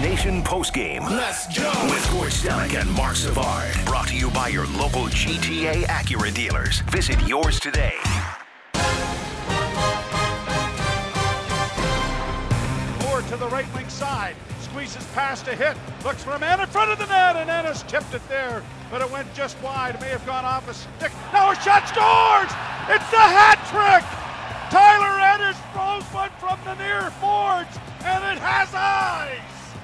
Nation postgame. Let's go! With Gord Stellick and Mark Savard. Brought to you by your local GTA Acura dealers. Visit yours today. Ford to the right wing side. Squeezes past a hit. Looks for a man in front of the net, and Ennis tipped it there. But it went just wide. It may have gone off a stick. Now a shot scores! It's the hat trick! Tyler Ennis throws one from the near boards, and it has eyes!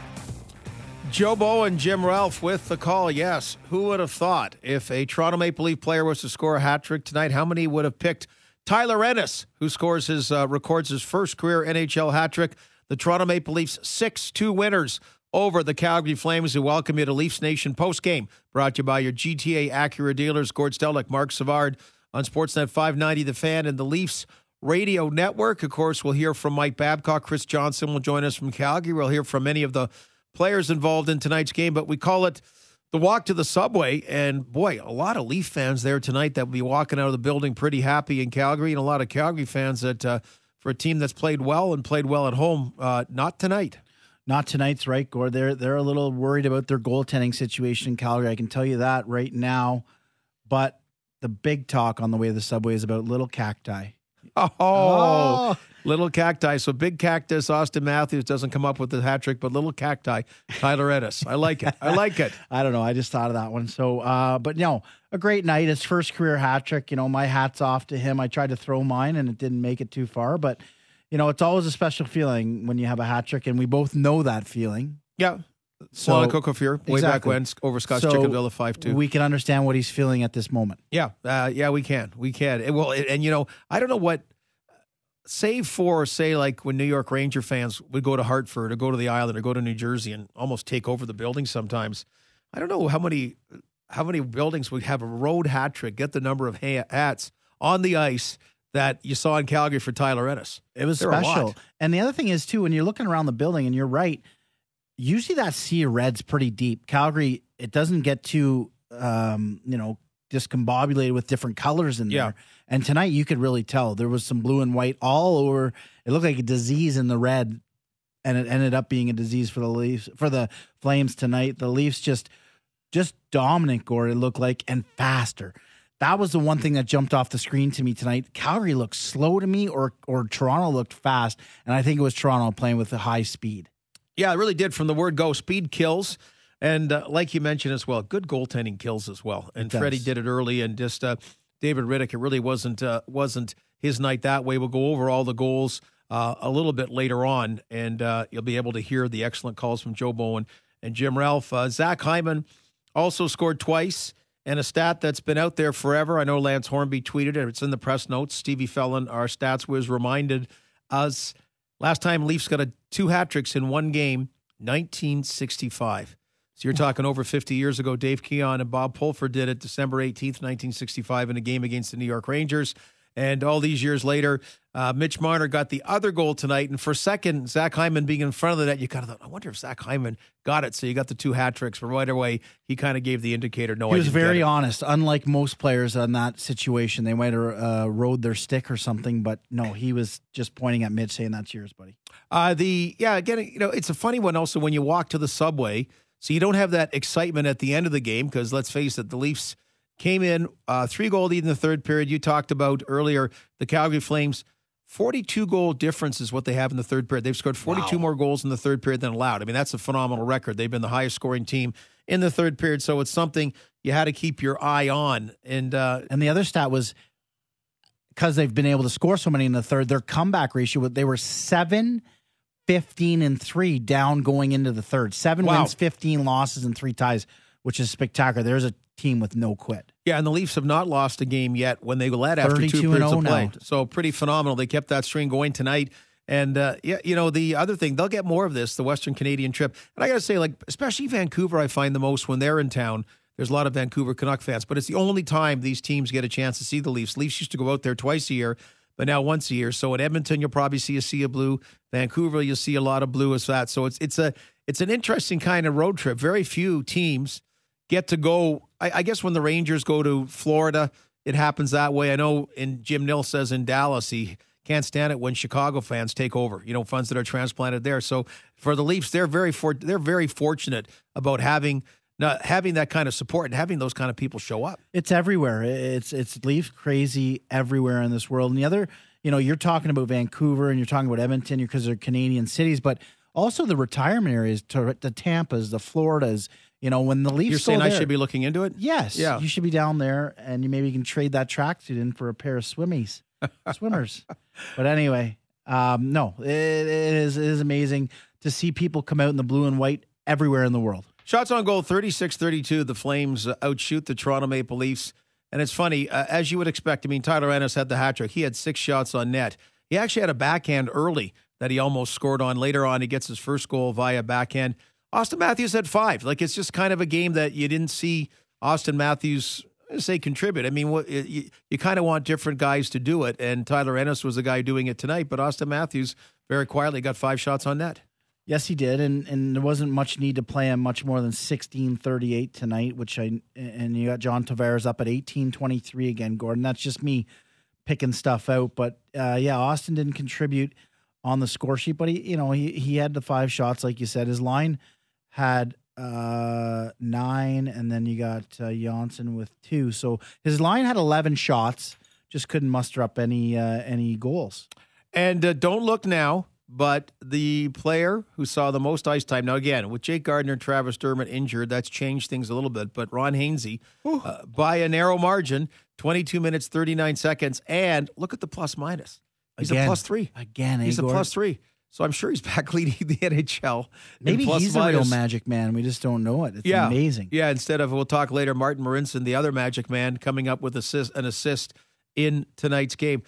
Joe Bow and Jim Ralph with the call, yes. Who would have thought if a Toronto Maple Leaf player was to score a hat trick tonight, how many would have picked Tyler Ennis, who records his first career NHL hat trick? The Toronto Maple Leafs 6-2 winners over the Calgary Flames, who welcome you to Leafs Nation postgame. Brought to you by your GTA Acura dealers, Gord Stellick, Mark Savard on Sportsnet 590 The Fan and the Leafs Radio Network. Of course, we'll hear from Mike Babcock. Chris Johnson will join us from Calgary. We'll hear from many of the players involved in tonight's game, but we call it the walk to the subway. And boy, a lot of Leaf fans there tonight that will be walking out of the building pretty happy in Calgary, and a lot of Calgary fans that for a team that's played well at home, not tonight. Not tonight's right, Gord. They're a little worried about their goaltending situation in Calgary. I can tell you that right now. But the big talk on the way to the subway is about little cacti. Oh. Little cacti. So big cactus, Austin Matthews doesn't come up with the hat trick, but little cacti, Tyler Ennis. I like it. I don't know. I just thought of that one. So, but no, a great night. His first career hat trick. You know, my hat's off to him. I tried to throw mine and it didn't make it too far. But, you know, it's always a special feeling when you have a hat trick, and we both know that feeling. Yeah. So, Coco-Fear, way back when, over Scotts Chickenville 5-2. We can understand what he's feeling at this moment. Yeah. We can. And you know, I don't know what, save for, say, like when New York Ranger fans would go to Hartford or go to the Island or go to New Jersey and almost take over the building sometimes. I don't know how many buildings would have a road hat trick, get the number of hats on the ice that you saw in Calgary for Tyler Ennis. It was special. And the other thing is, too, when you're looking around the building, and you're right, usually that sea of red's pretty deep. Calgary, it doesn't get too, discombobulated with different colors in there. Yeah. And tonight you could really tell there was some blue and white all over. It looked like a disease in the red, and it ended up being a disease for the Leafs, for the Flames tonight. The Leafs just dominant, Gord, it looked like, and faster. That was the one thing that jumped off the screen to me tonight. Calgary looked slow to me, or Toronto looked fast, and I think it was Toronto playing with a high speed. Yeah, it really did. From the word go, speed kills. And like you mentioned as well, good goaltending kills as well. And Freddie did it early, and just David Riddick, it really wasn't his night that way. We'll go over all the goals a little bit later on, and you'll be able to hear the excellent calls from Joe Bowen and Jim Ralph. Zach Hyman also scored twice, and a stat that's been out there forever. I know Lance Hornby tweeted it. It's in the press notes. Stevie Fellon, our stats whiz, reminded us last time Leafs got 2 hat tricks in one game, 1965. So you're talking over 50 years ago. Dave Keon and Bob Pulford did it December 18th, 1965 in a game against the New York Rangers. And all these years later, Mitch Marner got the other goal tonight. And for a second, Zach Hyman being in front of the net, you kind of thought, I wonder if Zach Hyman got it. So you got the 2 hat tricks. But right away, he kind of gave the indicator, no, I didn't. He was very honest. Unlike most players on that situation, they might have rode their stick or something. But no, he was just pointing at Mitch saying, that's yours, buddy. It's a funny one also when you walk to the subway. So you don't have that excitement at the end of the game because, let's face it, the Leafs came in 3-goal lead in the third period. You talked about earlier the Calgary Flames, 42-goal difference is what they have in the third period. They've scored 42 more goals in the third period than allowed. I mean, that's a phenomenal record. They've been the highest-scoring team in the third period, so it's something you had to keep your eye on. And the other stat was, because they've been able to score so many in the third, their comeback ratio, they were 7-15-3 down going into the third. 7 wins, 15 losses, and 3 ties, which is spectacular. There's a team with no quit. Yeah, and the Leafs have not lost a game yet when they led after 2 periods of play. Now. So pretty phenomenal. They kept that string going tonight. And, the other thing, they'll get more of this, the Western Canadian trip. And I got to say, especially Vancouver, I find the most when they're in town. There's a lot of Vancouver Canuck fans, but it's the only time these teams get a chance to see the Leafs. Leafs used to go out there twice a year, but now once a year. So in Edmonton, you'll probably see a sea of blue. Vancouver, you'll see a lot of blue as that. So it's an interesting kind of road trip. Very few teams get to go. I guess when the Rangers go to Florida, it happens that way. I know Jim Nill says in Dallas he can't stand it when Chicago fans take over, fans that are transplanted there. So for the Leafs, they're very fortunate about having that kind of support and having those kind of people show up. It's everywhere. It's Leaf crazy everywhere in this world. And the other, you're talking about Vancouver and you're talking about Edmonton because they're Canadian cities, but also the retirement areas, the Tampas, the Floridas. When the Leafs, you're saying I should be looking into it. Yes, yeah, you should be down there, and you can trade that tracksuit in for a pair of swimmers. But anyway, no, it is amazing to see people come out in the blue and white everywhere in the world. Shots on goal, 36-32. The Flames outshoot the Toronto Maple Leafs. And it's funny, as you would expect. Tyler Ennis had the hat trick. He had 6 shots on net. He actually had a backhand early that he almost scored on. Later on, he gets his first goal via backhand. Austin Matthews had 5. It's just kind of a game that you didn't see Austin Matthews contribute. You kind of want different guys to do it. And Tyler Ennis was the guy doing it tonight. But Austin Matthews very quietly got 5 shots on net. Yes, he did, and there wasn't much need to play him much more than 16-38 tonight, and you got John Tavares up at 18-23 again, Gordon. That's just me picking stuff out, but Austin didn't contribute on the score sheet, but he had the 5 shots, like you said. His line had 9, and then you got Janssen with 2. So his line had 11 shots, just couldn't muster up any goals. And don't look now. But the player who saw the most ice time, now again, with Jake Gardiner and Travis Dermott injured, that's changed things a little bit. But Ron Hainsey, by a narrow margin, 22 minutes, 39 seconds. And look at the plus minus. He's a +3. Again, he's a +3. So I'm sure he's back leading the NHL. Maybe he's a real magic man. We just don't know it. It's amazing. Yeah, instead of, we'll talk later, Martin Marincin, the other magic man, coming up with an assist in tonight's game.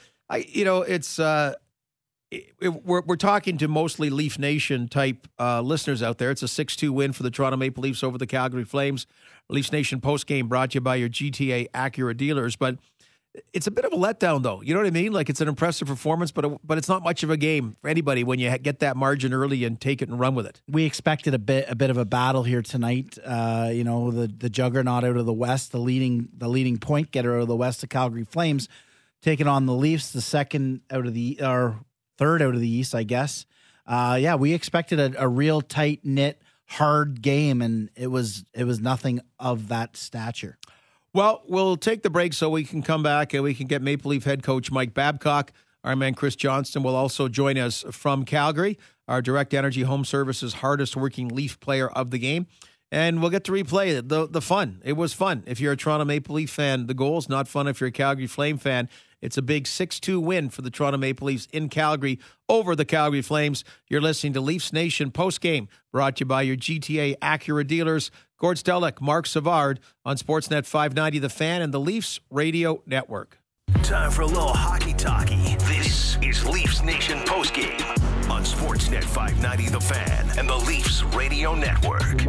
We're talking to mostly Leaf Nation type listeners out there. It's a 6-2 win for the Toronto Maple Leafs over the Calgary Flames. Leafs Nation postgame brought to you by your GTA Acura dealers. But it's a bit of a letdown, though. You know what I mean? It's an impressive performance, but it's not much of a game for anybody when you get that margin early and take it and run with it. We expected a bit of a battle here tonight. The juggernaut out of the West, the leading point getter out of the West, the Calgary Flames, taking on the Leafs, the third out of the East, I guess. We expected a real tight-knit, hard game, and it was nothing of that stature. Well, we'll take the break so we can come back and we can get Maple Leaf head coach Mike Babcock. Our man Chris Johnston will also join us from Calgary, our Direct Energy Home Services hardest-working Leaf player of the game. And we'll get to replay the fun. It was fun. If you're a Toronto Maple Leaf fan, the goal's not fun. If you're a Calgary Flame fan, it's a big 6-2 win for the Toronto Maple Leafs in Calgary over the Calgary Flames. You're listening to Leafs Nation postgame, brought to you by your GTA Acura dealers. Gord Stellick, Mark Savard on Sportsnet 590, The Fan, and the Leafs Radio Network. Time for a little hockey-talky. This is Leafs Nation postgame on Sportsnet 590, The Fan, and the Leafs Radio Network.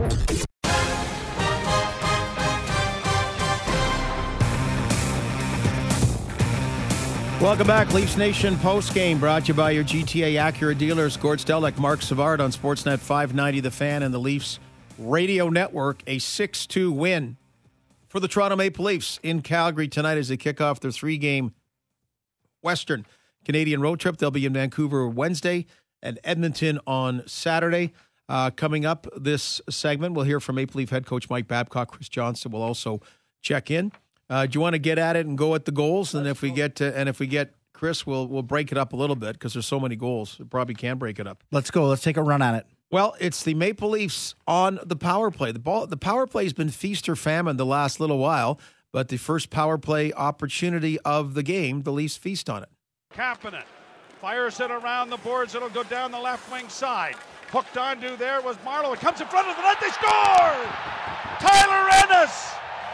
Welcome back, Leafs Nation postgame, brought to you by your GTA Acura dealers. Gord Stellick, Mark Savard on Sportsnet 590, The Fan, and the Leafs Radio Network. A 6-2 win for the Toronto Maple Leafs in Calgary tonight as they kick off their 3-game Western Canadian road trip. They'll be in Vancouver Wednesday and Edmonton on Saturday. Coming up this segment, we'll hear from Maple Leaf head coach Mike Babcock. Chris Johnston will also check in. Do you want to get at it and go at the goals? And if we get Chris, we'll break it up a little bit because there's so many goals. We probably can break it up. Let's go. Let's take a run at it. Well, it's the Maple Leafs on the power play. The power play has been feast or famine the last little while, but the first power play opportunity of the game, the Leafs feast on it. Kapanen fires it around the boards. It'll go down the left wing side. Hooked onto there was Marleau. It comes in front of the net. They score! Tyler Ennis!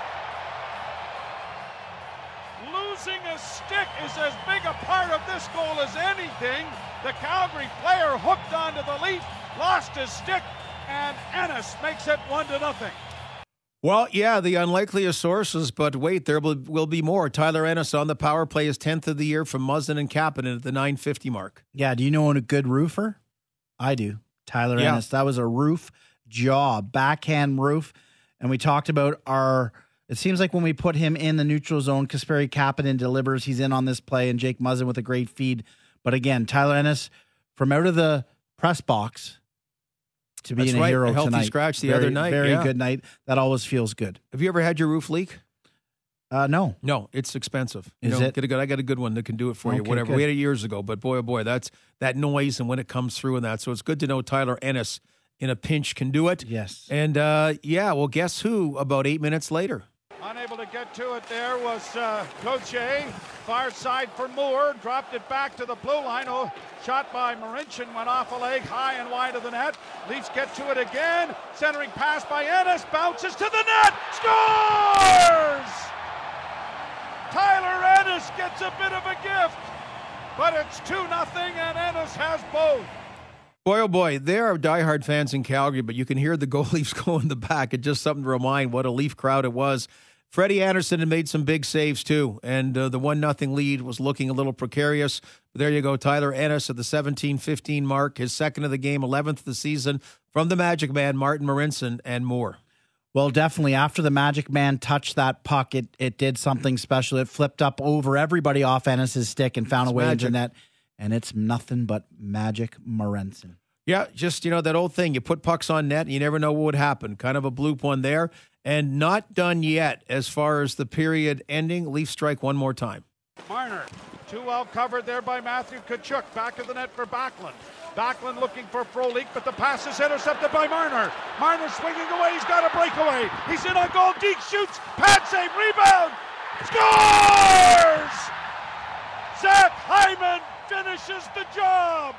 Losing a stick is as big a part of this goal as anything. The Calgary player hooked onto the Leaf, lost his stick, and Ennis makes it 1-0. Well, yeah, the unlikeliest sources, but wait, there will be more. Tyler Ennis on the power play is 10th of the year from Muzzin and Kapanen at the .950 mark. Yeah, do you know a good roofer? I do. Tyler Ennis. That was a roof job, backhand roof. And we talked about it seems like when we put him in the neutral zone, Kasperi Kapanen delivers. He's in on this play, and Jake Muzzin with a great feed But again, Tyler Ennis, from out of the press box to being a hero a healthy tonight. Scratch the other night. Very good night. That always feels good. Have you ever had your roof leak? No. No, it's expensive. Is it? I got a good one that can do it for you. Okay, Whatever. good. We had it years ago, but boy, oh boy, that's that noise and when it comes through and that. So it's good to know Tyler Ennis in a pinch can do it. Yes. And well, guess who? About 8 minutes later. Unable to get to it there was Gauthier. Far side for Moore. Dropped it back to the blue line. Oh, shot by Marincin. Went off a leg high and wide of the net. Leafs get to it again. Centering pass by Ennis. Bounces to the net. Scores! Tyler Ennis gets a bit of a gift. But it's 2-0 and Ennis has both. Boy, oh boy, there are diehard fans in Calgary, but you can hear the goalies go in the back. It's just something to remind what a Leaf crowd it was. Freddie Anderson had made some big saves too, and the 1-0 lead was looking a little precarious. But there you go, Tyler Ennis at the 17-15 mark, his second of the game, 11th of the season, from the Magic Man, Martin Marincin, and more. Well, definitely after the Magic Man touched that puck, it did something special. It flipped up over everybody off Ennis's stick and found a way into net. And it's nothing but Magic Marincin. Yeah, just, that old thing. You put pucks on net, and you never know what would happen. Kind of a bloop one there. And not done yet as far as the period ending. Leafs strike one more time. Marner, too well covered there by Matthew Tkachuk. Back of the net for Backlund. Backlund looking for Frolik, but the pass is intercepted by Marner. Marner swinging away. He's got a breakaway. He's in on goal. Deke shoots. Pad save. Rebound. Scores! Zach Hyman finishes the job.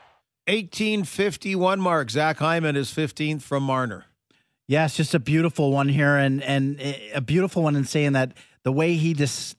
1851 mark. Zach Hyman is 15th from Marner. Yeah, it's just a beautiful one here, and a beautiful one in saying that the way he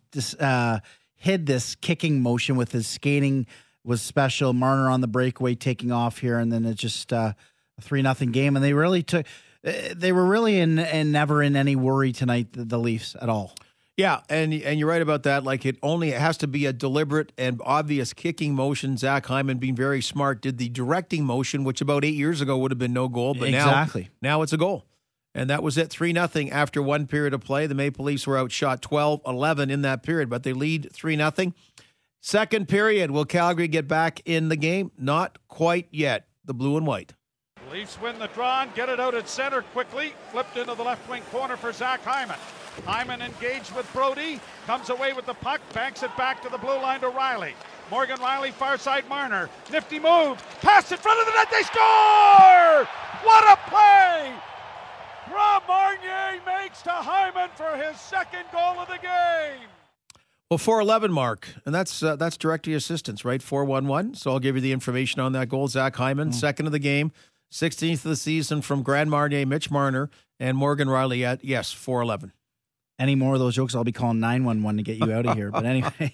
hid this kicking motion with his skating was special. Marner on the breakaway taking off here, and then it's just a 3-0 game, and they were really in never in any worry tonight, the Leafs, at all. Yeah, and you're right about that. Like it has to be a deliberate and obvious kicking motion. Zach Hyman, being very smart, did the directing motion, which about 8 years ago would have been no goal, but now it's a goal. And that was it, 3-0 after one period of play. The Maple Leafs were outshot 12-11 in that period, but they lead 3-0. Second period, will Calgary get back in the game? Not quite yet. The blue and white. Leafs win the draw and get it out at center quickly. Flipped into the left wing corner for Zach Hyman. Hyman engaged with Brody. Comes away with the puck. Banks it back to the blue line to Riley. Morgan Riley, far side Marner. Nifty move. Pass in front of the net. They score! What a play! Rob Marnier makes to Hyman for his second goal of the game. Well, 4-11 mark, and that's directly assistance, right? 4-1-1. So I'll give you the information on that goal. Zach Hyman, second of the game, 16th of the season from Grand Marnier, Mitch Marner, and Morgan Riley at 4-11. Any more of those jokes, I'll be calling 911 to get you out of here. But anyway,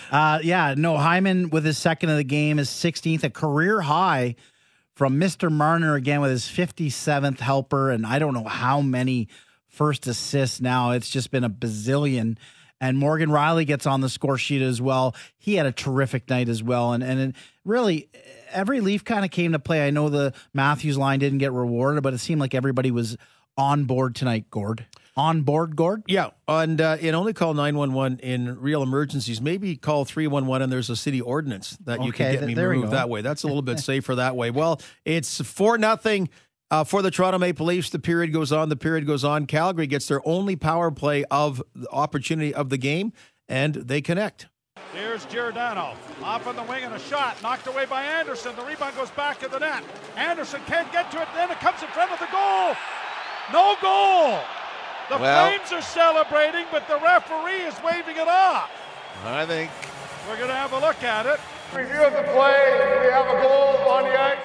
Hyman with his second of the game is 16th, a career high from Mr. Marner again with his 57th helper, and I don't know how many first assists now. It's just been a bazillion. And Morgan Riley gets on the score sheet as well. He had a terrific night as well. And really, every Leaf kind of came to play. I know the Matthews line didn't get rewarded, but it seemed like everybody was on board tonight, Gord. On board, Gord? Yeah, and only call 911 in real emergencies. Maybe call 311 and there's a city ordinance that you can get me moved that way. That's a little bit safer that way. Well, it's 4-0 for the Toronto Maple Leafs. The period goes on. Calgary gets their only power play of the opportunity of the game, and they connect. Here's Giordano off on the wing and a shot knocked away by Anderson. The rebound goes back to the net. Anderson can't get to it. Then it comes in front of the goal. No goal. The Flames are celebrating, but the referee is waving it off. I think we're going to have a look at it. Review of the play. We have a goal on the ice.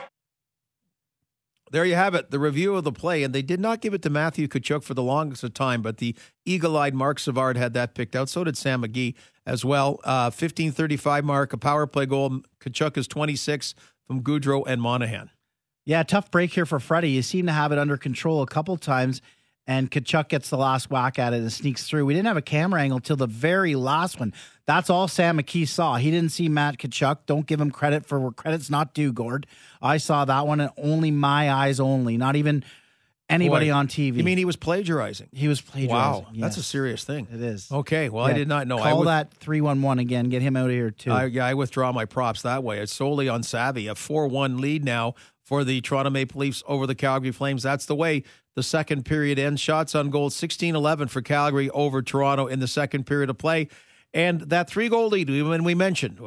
There you have it, the review of the play. And they did not give it to Matthew Tkachuk for the longest of time, but the eagle-eyed Mark Savard had that picked out. So did Sam McGee as well. 15:35 mark, a power play goal. Tkachuk is 26 from Gaudreau and Monahan. Yeah, tough break here for Freddie. You seem to have it under control a couple times, and Tkachuk gets the last whack at it and sneaks through. We didn't have a camera angle till the very last one. That's all Sam McKee saw. He didn't see Matt Tkachuk. Don't give him credit for where credit's not due, Gord. I saw that one, and only my eyes only. Not even anybody Boy. on TV. You mean he was plagiarizing? He was plagiarizing. Wow, yes. that's a serious thing. It is. Okay, well, I did not know. Call that 311 again. Get him out of here, too. I withdraw my props that way. It's solely on Savvy. A 4-1 lead now for the Toronto Maple Leafs over the Calgary Flames. That's the way the second period ends. Shots on goal, 16-11 for Calgary over Toronto in the second period of play. And that 3-goal lead, when we mentioned,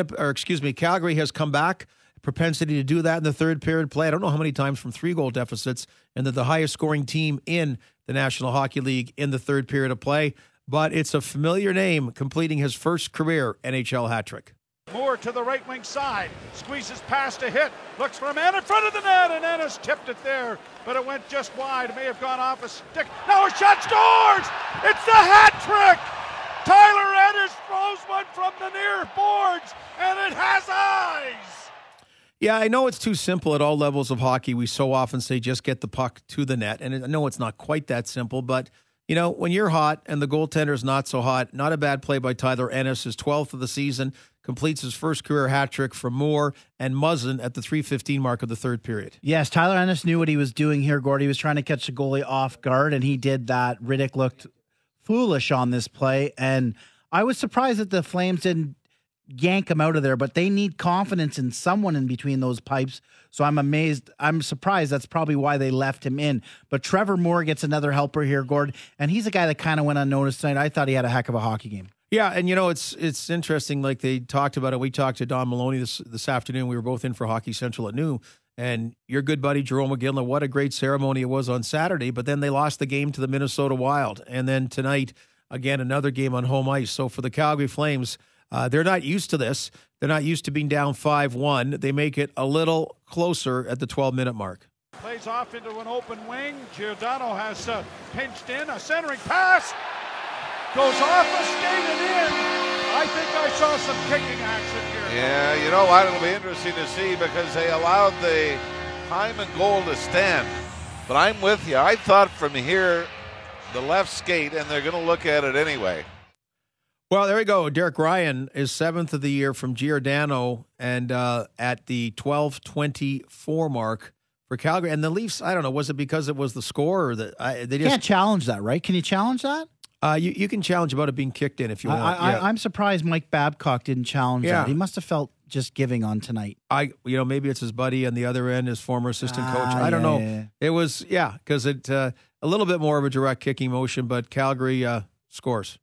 Calgary has come back. Propensity to do that in the third period play. I don't know how many times from 3-goal deficits, and they're the highest scoring team in the National Hockey League in the third period of play. But it's a familiar name completing his first career NHL hat trick. Moore to the right wing side, squeezes past a hit, looks for a man in front of the net, and Ennis tipped it there, but it went just wide. It may have gone off a stick. Now a shot, scores! It's the hat trick! Tyler Ennis throws one from the near boards, and it has eyes! Yeah, I know it's too simple at all levels of hockey. We so often say just get the puck to the net, and I know it's not quite that simple, but you know, when you're hot and the goaltender's not so hot, not a bad play by Tyler Ennis, his 12th of the season, completes his first career hat trick from Moore and Muzzin at the 3:15 mark of the third period. Yes, Tyler Ennis knew what he was doing here, Gord. He was trying to catch the goalie off guard, and he did that. Riddick looked foolish on this play, and I was surprised that the Flames didn't yank him out of there, but they need confidence in someone in between those pipes. So I'm surprised. That's probably why they left him in. But Trevor Moore gets another helper here, Gord, and he's a guy that kind of went unnoticed tonight. I thought he had a heck of a hockey game. Yeah, and you know, it's interesting, like they talked about it. We talked to Don Maloney this afternoon. We were both in for Hockey Central at noon, and your good buddy Jerome McGinley, what a great ceremony it was on Saturday, but then they lost the game to the Minnesota Wild. And then tonight, again, another game on home ice. So for the Calgary Flames, they're not used to this. They're not used to being down 5-1. They make it a little closer at the 12-minute mark. Plays off into an open wing. Giordano has pinched in. A centering pass. Goes off a skate and in. I think I saw some kicking action here. Yeah, you know what? It'll be interesting to see because they allowed the Hyman goal to stand. But I'm with you. I thought from here, the left skate, and they're going to look at it anyway. Well, there we go. Derek Ryan is 7th of the year from Giordano, and at the 12:24 mark for Calgary. And the Leafs, I don't know, was it because it was the score or that they just can't challenge that, right? Can you challenge that? You can challenge about it being kicked in if you want. I'm surprised Mike Babcock didn't challenge that. He must have felt just giving on tonight. Maybe it's his buddy on the other end, his former assistant coach. I don't know. Yeah. It was because it a little bit more of a direct kicking motion, but Calgary scores.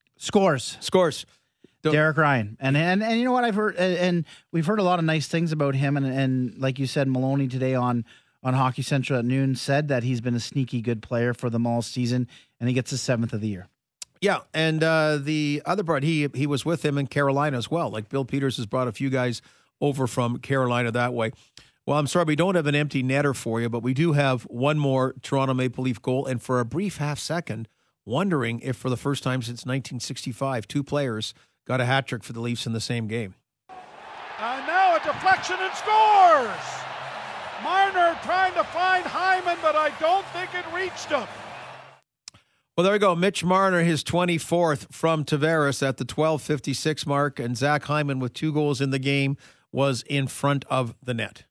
Derek Ryan. And you know what I've heard, and we've heard a lot of nice things about him. And like you said, Maloney today on Hockey Central at noon said that he's been a sneaky good player for them all season, and he gets his 7th of the year. Yeah, and the other part, he was with him in Carolina as well. Like Bill Peters has brought a few guys over from Carolina that way. Well, I'm sorry, we don't have an empty netter for you, but we do have one more Toronto Maple Leaf goal. And for a brief half second, wondering if for the first time since 1965, two players got a hat trick for the Leafs in the same game. And now a deflection and scores! Marner trying to find Hyman, but I don't think it reached him. Well, there we go. Mitch Marner, his 24th from Tavares at the 12:56 mark, and Zach Hyman with 2 goals in the game was in front of the net.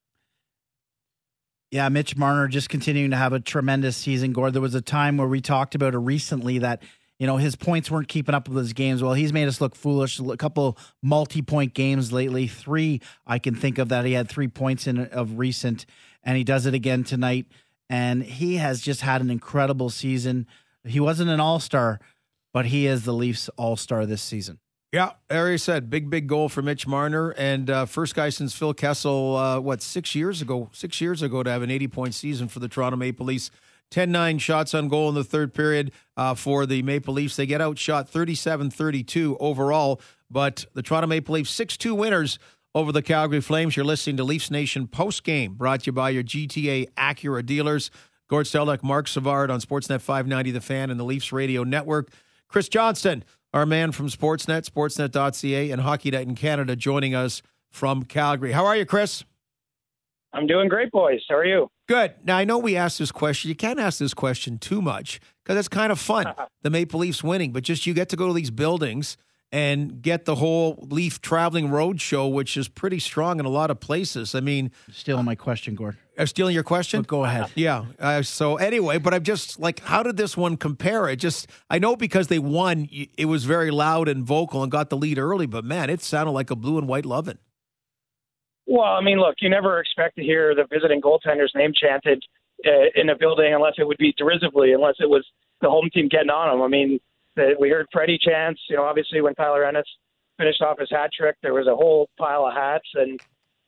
Yeah, Mitch Marner just continuing to have a tremendous season, Gord. There was a time where we talked about it recently that, you know, his points weren't keeping up with his games. Well, he's made us look foolish. A couple multi-point games lately. 3 I can think of that he had 3 points in of recent, and he does it again tonight. And he has just had an incredible season. He wasn't an all-star, but he is the Leafs all-star this season. Yeah, Ari said, big goal for Mitch Marner, and first guy since Phil Kessel, 6 years ago to have an 80-point season for the Toronto Maple Leafs. 10-9 shots on goal in the third period for the Maple Leafs. They get outshot 37-32 overall, but the Toronto Maple Leafs 6-2 winners over the Calgary Flames. You're listening to Leafs Nation postgame, brought to you by your GTA Acura dealers. Gord Stelnick, Mark Savard on Sportsnet 590 The Fan and the Leafs Radio Network. Chris Johnston, our man from Sportsnet, sportsnet.ca, and Hockey Night in Canada, joining us from Calgary. How are you, Chris? I'm doing great, boys. How are you? Good. Now, I know we asked this question. You can't ask this question too much because it's kind of fun, the Maple Leafs winning, but just you get to go to these buildings and get the whole Leaf traveling road show, which is pretty strong in a lot of places. I mean, still my question, Gord. Stealing your question? Go ahead. Yeah. So anyway, but I'm just like, how did this one compare? I know because they won, it was very loud and vocal and got the lead early, but man, it sounded like a blue and white lovin'. Well, I mean, look, you never expect to hear the visiting goaltender's name chanted in a building unless it would be derisively, unless it was the home team getting on them. I mean, we heard Freddie chants, obviously when Tyler Ennis finished off his hat trick, there was a whole pile of hats. And,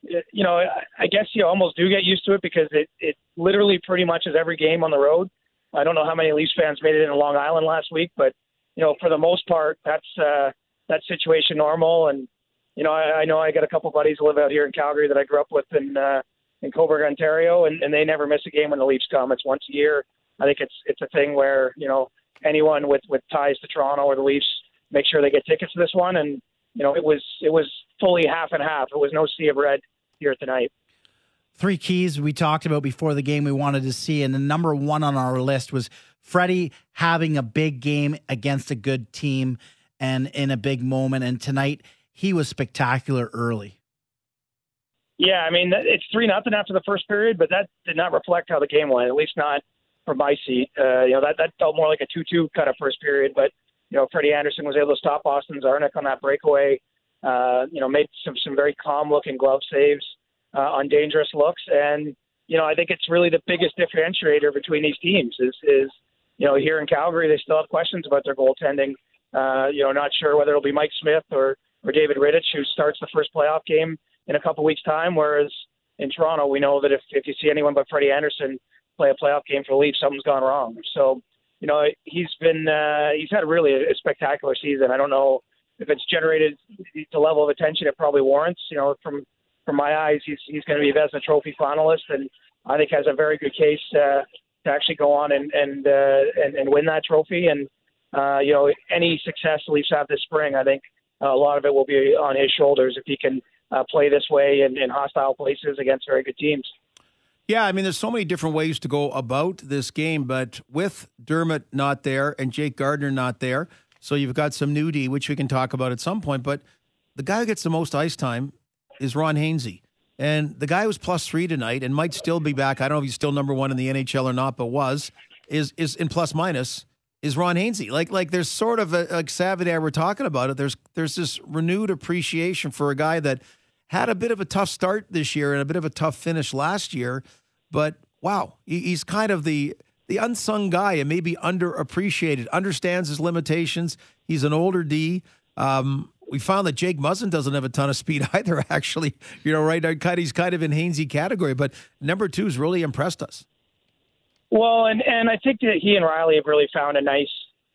I guess you almost do get used to it because it literally pretty much is every game on the road. I don't know how many Leafs fans made it in Long Island last week, but, for the most part, that's situation normal. And, I know I got a couple buddies who live out here in Calgary that I grew up with in Cobourg, Ontario, and they never miss a game when the Leafs come. It's once a year. I think it's a thing where, anyone with ties to Toronto or the Leafs make sure they get tickets to this one. And, it was fully half and half. It was no sea of red here tonight. 3 keys we talked about before the game we wanted to see, and the number one on our list was Freddie having a big game against a good team and in a big moment. And tonight, he was spectacular early. Yeah, I mean, it's 3-0 after the first period, but that did not reflect how the game went, at least not from my seat. That felt more like a 2-2 kind of first period, but, Freddie Anderson was able to stop Austin Czarnik on that breakaway, made some very calm-looking glove saves on dangerous looks. And, I think it's really the biggest differentiator between these teams is here in Calgary, they still have questions about their goaltending. Not sure whether it'll be Mike Smith or David Rittich, who starts the first playoff game in a couple weeks' time, whereas in Toronto, we know that if you see anyone but Freddie Anderson play a playoff game for the Leafs, something's gone wrong. So, he's had really a spectacular season. I don't know if it's generated the level of attention it probably warrants. From my eyes, he's going to be a Vezina Trophy finalist, and I think has a very good case to actually go on and win that trophy. And any success the Leafs have this spring, I think a lot of it will be on his shoulders if he can play this way in hostile places against very good teams. Yeah, I mean, there's so many different ways to go about this game, but with Dermott not there and Jake Gardiner not there, so you've got some nudity, which we can talk about at some point, but the guy who gets the most ice time is Ron Hainsey. And the guy who's +3 tonight and might still be back, I don't know if he's still number 1 in the NHL or not, but is in plus-minus, is Ron Hainsey. Like there's sort of like Savage we're talking about it. There's this renewed appreciation for a guy that had a bit of a tough start this year and a bit of a tough finish last year, but wow, he's kind of the unsung guy and maybe underappreciated, understands his limitations. He's an older D. We found that Jake Muzzin doesn't have a ton of speed either, actually. Right? He's kind of in Hainsey category, but number 2 has really impressed us. Well, and I think that he and Riley have really found a nice,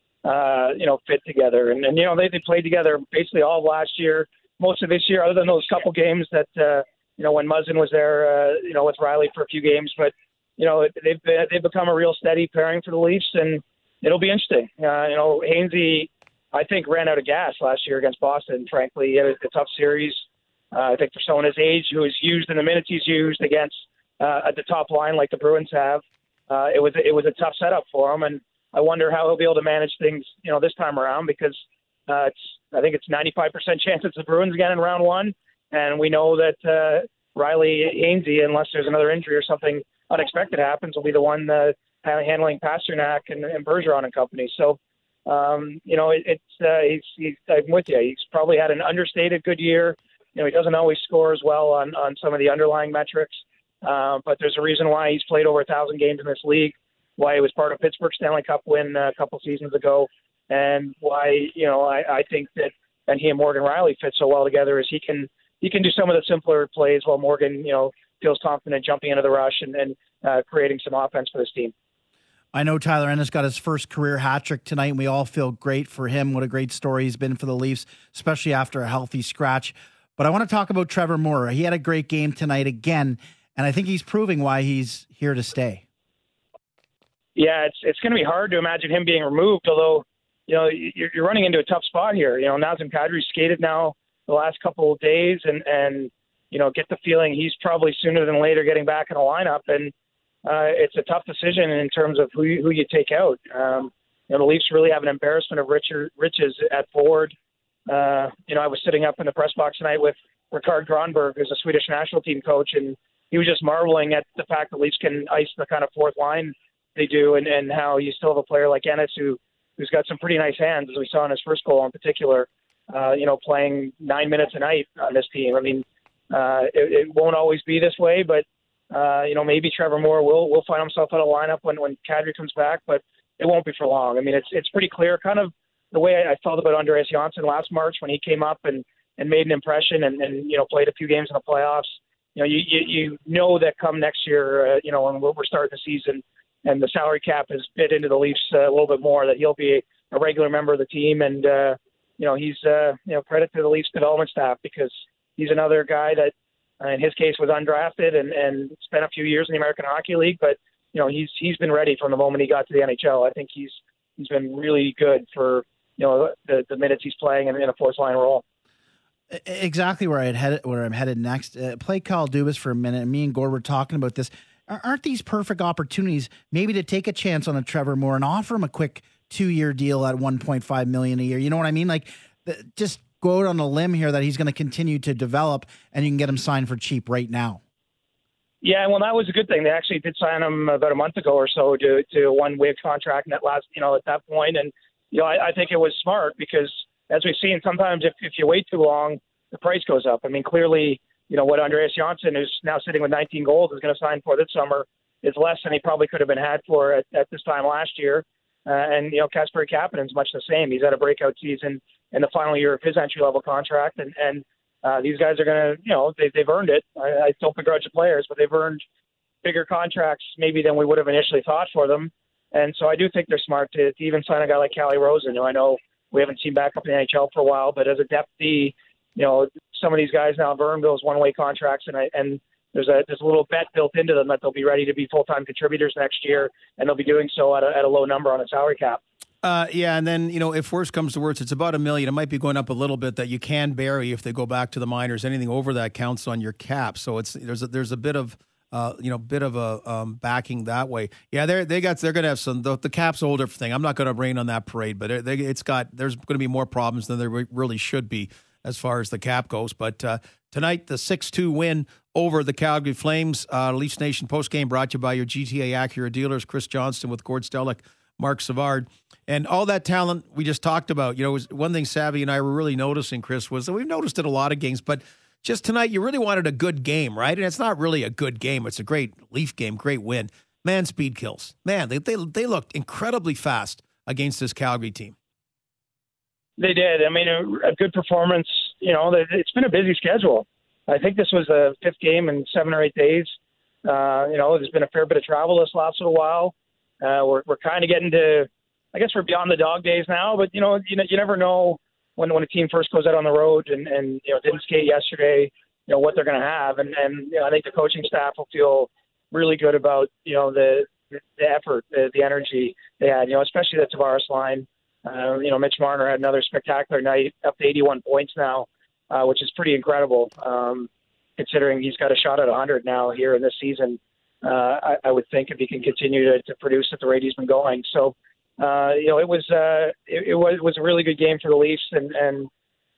fit together. And they played together basically all of last year, most of this year, other than those couple games that, when Muzzin was there, with Riley for a few games. But, they've become a real steady pairing for the Leafs, and it'll be interesting. Hainsey, I think, ran out of gas last year against Boston, frankly. He had a tough series. I think for someone his age who is used in the minutes he's used against at the top line like the Bruins have, it was a tough setup for him, and I wonder how he'll be able to manage things, this time around, because I think it's 95% chance it's the Bruins again in round 1, and we know that Riley Hainsey, unless there's another injury or something unexpected happens, will be the one handling Pasternak and Bergeron and company. So, I'm with you. He's probably had an understated good year. He doesn't always score as well on some of the underlying metrics. But there's a reason why he's played over 1,000 games in this league, why he was part of Pittsburgh's Stanley Cup win a couple seasons ago, and why, I think that and he and Morgan Riley fit so well together is he can do some of the simpler plays while Morgan, feels confident jumping into the rush and creating some offense for this team. I know Tyler Ennis got his first career hat trick tonight, and we all feel great for him. What a great story he's been for the Leafs, especially after a healthy scratch. But I want to talk about Trevor Moore. He had a great game tonight again, and I think he's proving why he's here to stay. Yeah, it's going to be hard to imagine him being removed, although, you're running into a tough spot here. Nazem Kadri's skated now the last couple of days, and get the feeling he's probably sooner than later getting back in the lineup, and it's a tough decision in terms of who you take out. The Leafs really have an embarrassment of riches at forward. I was sitting up in the press box tonight with Rikard Gronberg, who's a Swedish national team coach, and he was just marveling at the fact that Leafs can ice the kind of fourth line they do, and how you still have a player like Ennis who's got some pretty nice hands, as we saw in his first goal in particular, playing 9 minutes a night on this team. I mean, it won't always be this way, but, maybe Trevor Moore will find himself out of lineup when Kadri comes back, but it won't be for long. I mean, it's pretty clear, kind of the way I felt about Andreas Johnsson last March when he came up and made an impression and played a few games in the playoffs. You know that come next year, when we're starting the season and the salary cap is bit into the Leafs a little bit more, that he'll be a regular member of the team. And, he's, credit to the Leafs development staff, because he's another guy that, in his case, was undrafted and spent a few years in the American Hockey League. But, he's been ready from the moment he got to the NHL. I think he's been really good for, the minutes he's playing in a fourth line role. Exactly where I'm headed next. Play Kyle Dubas for a minute. Me and Gord were talking about this. Aren't these perfect opportunities maybe to take a chance on a Trevor Moore and offer him a quick 2-year deal at $1.5 million a year? You know what I mean? Like, just go out on a limb here that he's going to continue to develop, and you can get him signed for cheap right now. Yeah, well, that was a good thing. They actually did sign him about a month ago or so to a one-way contract, and at that point. And I think it was smart, because as we've seen, sometimes if you wait too long, the price goes up. I mean, clearly, what Andreas Johnsson, who's now sitting with 19 goals, is going to sign for this summer is less than he probably could have been had for at this time last year. And Kasperi Kapanen's much the same. He's had a breakout season in the final year of his entry-level contract. And these guys are going to, they've earned it. I don't begrudge the players, but they've earned bigger contracts maybe than we would have initially thought for them. And so I do think they're smart to even sign a guy like Calle Rosen, who I know we haven't seen back up in the NHL for a while, but as a depth D, some of these guys now have earned those one-way contracts, and there's a little bet built into them that they'll be ready to be full-time contributors next year, and they'll be doing so at a low number on a salary cap. And then, if worse comes to worse, it's about $1 million. It might be going up a little bit that you can bury if they go back to the minors. Anything over that counts on your cap. So there's a bit of backing that way. Yeah, they're going to have some. The cap's a whole different thing. I'm not going to rain on that parade, but there's going to be more problems than there really should be as far as the cap goes. But tonight, the 6-2 win over the Calgary Flames. Leafs Nation postgame brought to you by your GTA Acura dealers, Chris Johnston with Gord Stellick, Mark Savard, and all that talent we just talked about. Was one thing Savvy and I were really noticing, Chris, was that we've noticed it a lot of games, but just tonight, you really wanted a good game, right? And it's not really a good game. It's a great Leaf game, great win. Man, speed kills. Man, they looked incredibly fast against this Calgary team. They did. I mean, a good performance. It's been a busy schedule. I think this was the fifth game in 7 or 8 days. There's been a fair bit of travel this last little while. We're kind of getting to, I guess we're beyond the dog days now, but, you never know when a team first goes out on the road and didn't skate yesterday, what they're going to have. And I think the coaching staff will feel really good about, the effort, the energy they had, especially the Tavares line. Mitch Marner had another spectacular night, up to 81 points now, which is pretty incredible, considering he's got a shot at 100 now here in this season. I would think if he can continue to produce at the rate he's been going. So, it was a really good game for the Leafs, and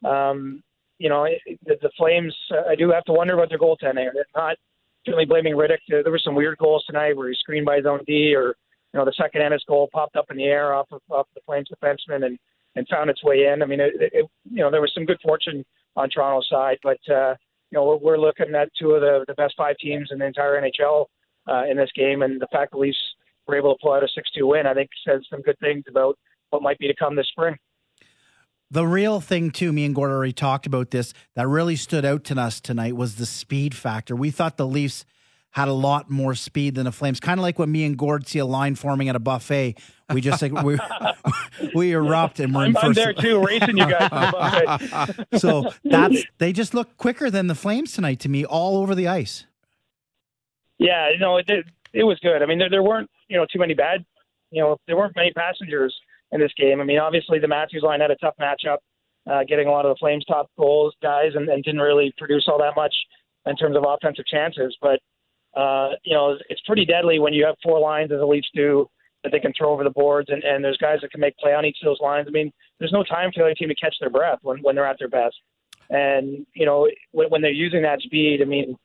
the Flames. I do have to wonder about their goaltending. Not certainly blaming Rittich. There were some weird goals tonight where he screened by his own D, or the second Ennis goal popped up in the air off the Flames defenseman and found its way in. I mean, there was some good fortune on Toronto's side, but we're looking at two of the best 5 teams in the entire NHL in this game, and the fact the Leafs were able to pull out a 6-2 win, I think, says some good things about what might be to come this spring. The real thing, too, me and Gord already talked about this, that really stood out to us tonight was the speed factor. We thought the Leafs had a lot more speed than the Flames. Kind of like when me and Gord see a line forming at a buffet. We just we erupt and we're in first. I'm there too, racing you guys to the buffet. So they just look quicker than the Flames tonight to me, all over the ice. Yeah, it was good. I mean, there weren't too many bad. There weren't many passengers in this game. I mean, obviously the Matthews line had a tough matchup, getting a lot of the Flames' top goals guys, and didn't really produce all that much in terms of offensive chances. But it's pretty deadly when you have 4 lines, as the Leafs do, that they can throw over the boards, and there's guys that can make play on each of those lines. I mean, there's no time for the other team to catch their breath when they're at their best. And when they're using that speed, I mean,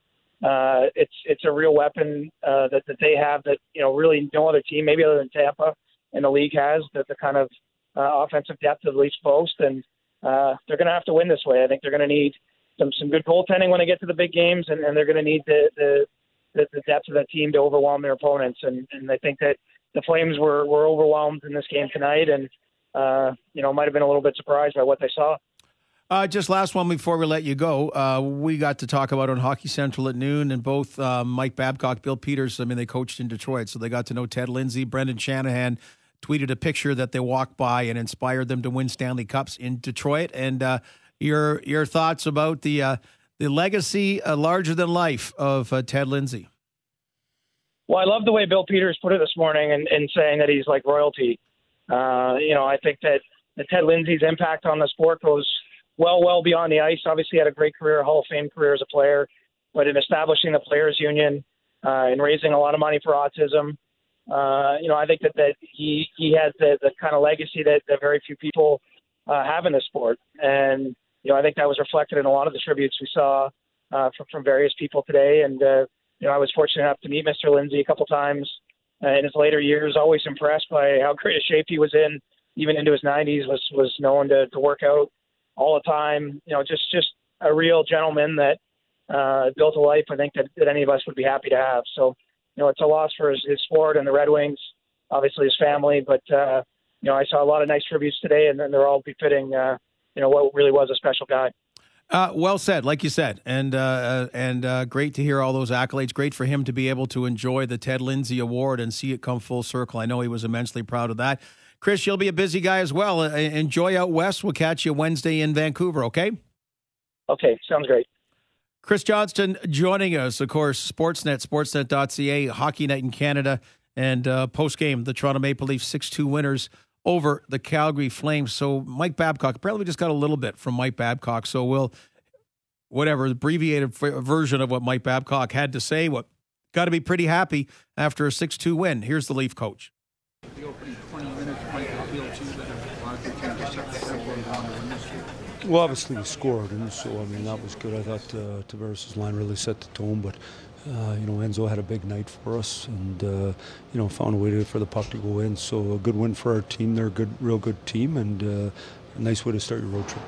it's a real weapon that they have that really no other team, maybe other than Tampa in the league, has the kind of offensive depth that the Leafs boast, and they're going to have to win this way. I think they're going to need some good goaltending when they get to the big games, and they're going to need the depth of that team to overwhelm their opponents. And I think that the Flames were overwhelmed in this game tonight, and might have been a little bit surprised by what they saw. Just last one before we let you go. We got to talk about on Hockey Central at noon, and both Mike Babcock, Bill Peters, they coached in Detroit, so they got to know Ted Lindsay. Brendan Shanahan tweeted a picture that they walked by and inspired them to win Stanley Cups in Detroit. And your thoughts about the legacy larger than life of Ted Lindsay? Well, I love the way Bill Peters put it this morning in saying that he's like royalty. I think that Ted Lindsay's impact on the sport goes well beyond the ice. Obviously, he had a great career, a Hall of Fame career as a player, but in establishing the Players Union, in raising a lot of money for autism, I think that he has the kind of legacy that very few people have in the sport. And, I think that was reflected in a lot of the tributes we saw from various people today. And, I was fortunate enough to meet Mr. Lindsay a couple times in his later years, always impressed by how great a shape he was in, even into his 90s, was known to work out all the time. Just a real gentleman that built a life I think that any of us would be happy to have. So, it's a loss for his sport and the Red Wings, obviously his family. But, I saw a lot of nice tributes today, and they're all befitting, what really was a special guy. Well said, like you said, and great to hear all those accolades. Great for him to be able to enjoy the Ted Lindsay Award and see it come full circle. I know he was immensely proud of that. Chris, you'll be a busy guy as well. Enjoy out west. We'll catch you Wednesday in Vancouver, okay? Okay, sounds great. Chris Johnston joining us, of course, Sportsnet, sportsnet.ca, Hockey Night in Canada, and post-game, the Toronto Maple Leafs 6-2 winners over the Calgary Flames. So Mike Babcock, apparently we just got a little bit from Mike Babcock, so we'll, whatever, abbreviated version of what Mike Babcock had to say, got to be pretty happy after a 6-2 win. Here's the Leaf coach. The opening 20 minutes might feel too, but a lot of good teams just have to settle down and win this year. Well, obviously we scored, and so, that was good. I thought Tavares' line really set the tone, but, Enzo had a big night for us and, found a way for the puck to go in. So a good win for our team. They're a real good team, and a nice way to start your road trip.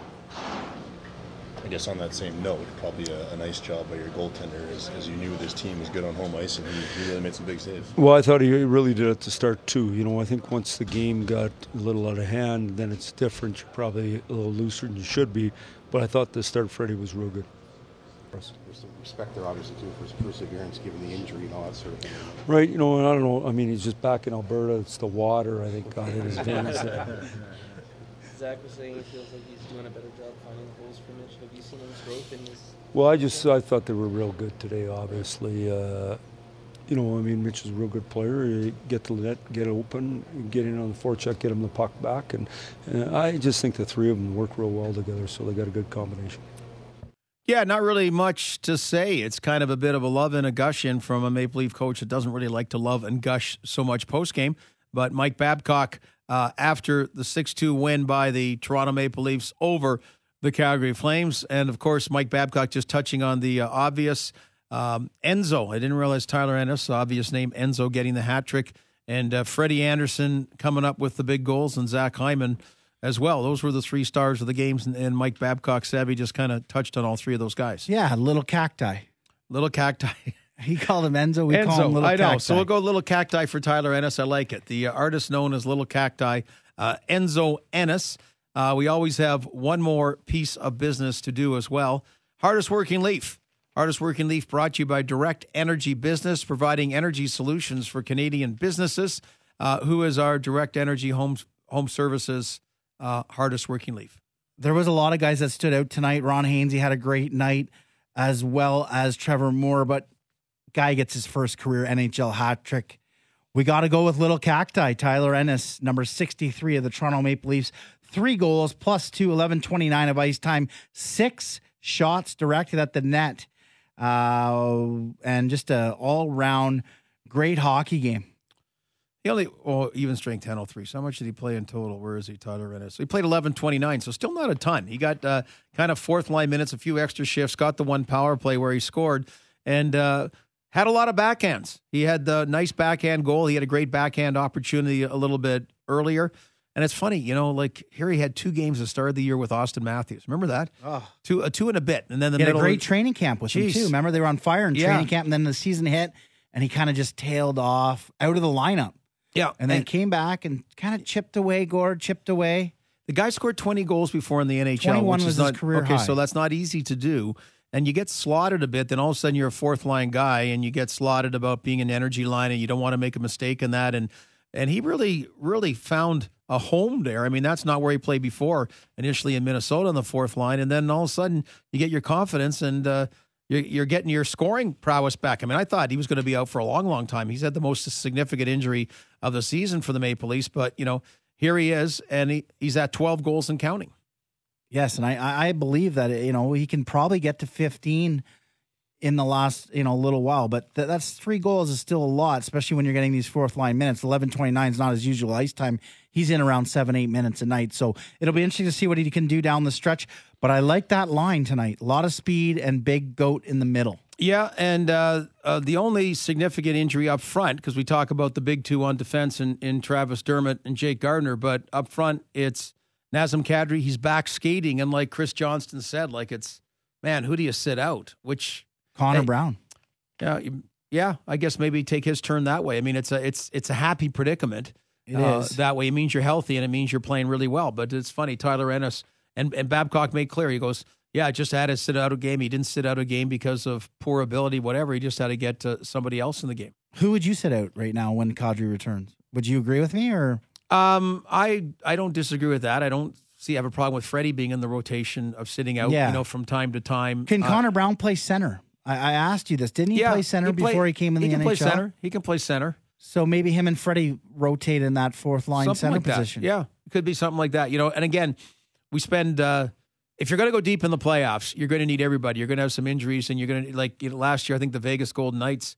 I guess on that same note, probably a nice job by your goaltender, as you knew this team was good on home ice, and he really made some big saves. Well, I thought he really did at the start too. I think once the game got a little out of hand, then it's different. You're probably a little looser than you should be, but I thought the start Freddie was real good. There's some respect there, obviously, too, for his perseverance, given the injury and all that sort of thing. Right, and I don't know. He's just back in Alberta. It's the water, I think, got in his veins. Zach was saying he feels like he's doing a better job finding holes for Mitch. Have you seen his growth in this? Well, I thought they were real good today, obviously. Mitch is a real good player. You get to the net, get open, get in on the forecheck, get him the puck back. And I just think the three of them work real well together, so they got a good combination. Yeah, not really much to say. It's kind of a bit of a love and a gush in from a Maple Leaf coach that doesn't really like to love and gush so much postgame. But Mike Babcock, after the 6-2 win by the Toronto Maple Leafs over the Calgary Flames, and of course Mike Babcock just touching on the obvious Enzo. I didn't realize Tyler Ennis, obvious name Enzo, getting the hat trick, and Freddie Anderson coming up with the big goals, and Zach Hyman as well. Those were the three stars of the games, and Mike Babcock said he just kind of touched on all three of those guys. Yeah, little cacti. Little cacti. He called him Enzo. We call him Little Cacti. I know. So we'll go Little Cacti for Tyler Ennis. I like it. The artist known as Little Cacti, Enzo Ennis. We always have one more piece of business to do as well. Hardest Working Leaf. Hardest Working Leaf brought to you by Direct Energy Business, providing energy solutions for Canadian businesses. Who is our Direct Energy Home Services Hardest Working Leaf? There was a lot of guys that stood out tonight. Ron Hainsey had a great night, as well as Trevor Moore, but guy gets his first career NHL hat trick. We got to go with Little Cacti. Tyler Ennis, number 63 of the Toronto Maple Leafs. 3 goals, +2, 11:29 of ice time. 6 shots directed at the net. And just an all-round great hockey game. He only, even strength 10:03. So how much did he play in total? Where is he, Tyler Ennis? So he played 11:29, so still not a ton. He got kind of fourth line minutes, a few extra shifts, got the one power play where he scored. and had a lot of backhands. He had the nice backhand goal. He had a great backhand opportunity a little bit earlier. And it's funny, like here he had 2 games to start the year with Austin Matthews. Remember that? Oh. Two and a bit. And then he had a great training camp with him, too. Remember, they were on fire in training camp, and then the season hit, and he kind of just tailed off out of the lineup. Yeah. And then came back and kind of chipped away. The guy scored 20 goals before in the NHL. 21 was his career high. Okay, so that's not easy to do. And you get slotted a bit, then all of a sudden you're a fourth-line guy, and you get slotted about being an energy line, and you don't want to make a mistake in that. And he really, really found a home there. I mean, that's not where he played before, initially in Minnesota on the fourth line. And then all of a sudden you get your confidence and you're getting your scoring prowess back. I mean, I thought he was going to be out for a long, long time. He's had the most significant injury of the season for the Maple Leafs. But, here he is, and he's at 12 goals and counting. Yes, and I believe that, he can probably get to 15 in the last, little while. But that's 3 goals is still a lot, especially when you're getting these fourth-line minutes. 11:29 is not his usual ice time. He's in around 7-8 minutes a night. So it'll be interesting to see what he can do down the stretch. But I like that line tonight. A lot of speed and big goat in the middle. Yeah, and the only significant injury up front, because we talk about the big 2 on defense in Travis Dermott and Jake Gardiner, but up front it's Nazem Kadri. He's back skating, and like Chris Johnston said, who do you sit out? Which Connor Brown. Yeah, I guess maybe take his turn that way. I mean, it's a happy predicament. It is. That way. It means you're healthy, and it means you're playing really well. But it's funny, Tyler Ennis and Babcock made clear, he goes, yeah, just had to sit out a game. He didn't sit out a game because of poor ability, whatever. He just had to get somebody else in the game. Who would you sit out right now when Kadri returns? Would you agree with me, or? I don't disagree with that. I don't have a problem with Freddie being in the rotation of sitting out, from time to time. Can Connor Brown play center? I asked you this. Didn't he play center before he came in the NHL? He can play center. So maybe him and Freddie rotate in that fourth line center position. Yeah, it could be something like that. And again, we spend if you're going to go deep in the playoffs, you're going to need everybody. You're going to have some injuries, and you're going to last year I think the Vegas Golden Knights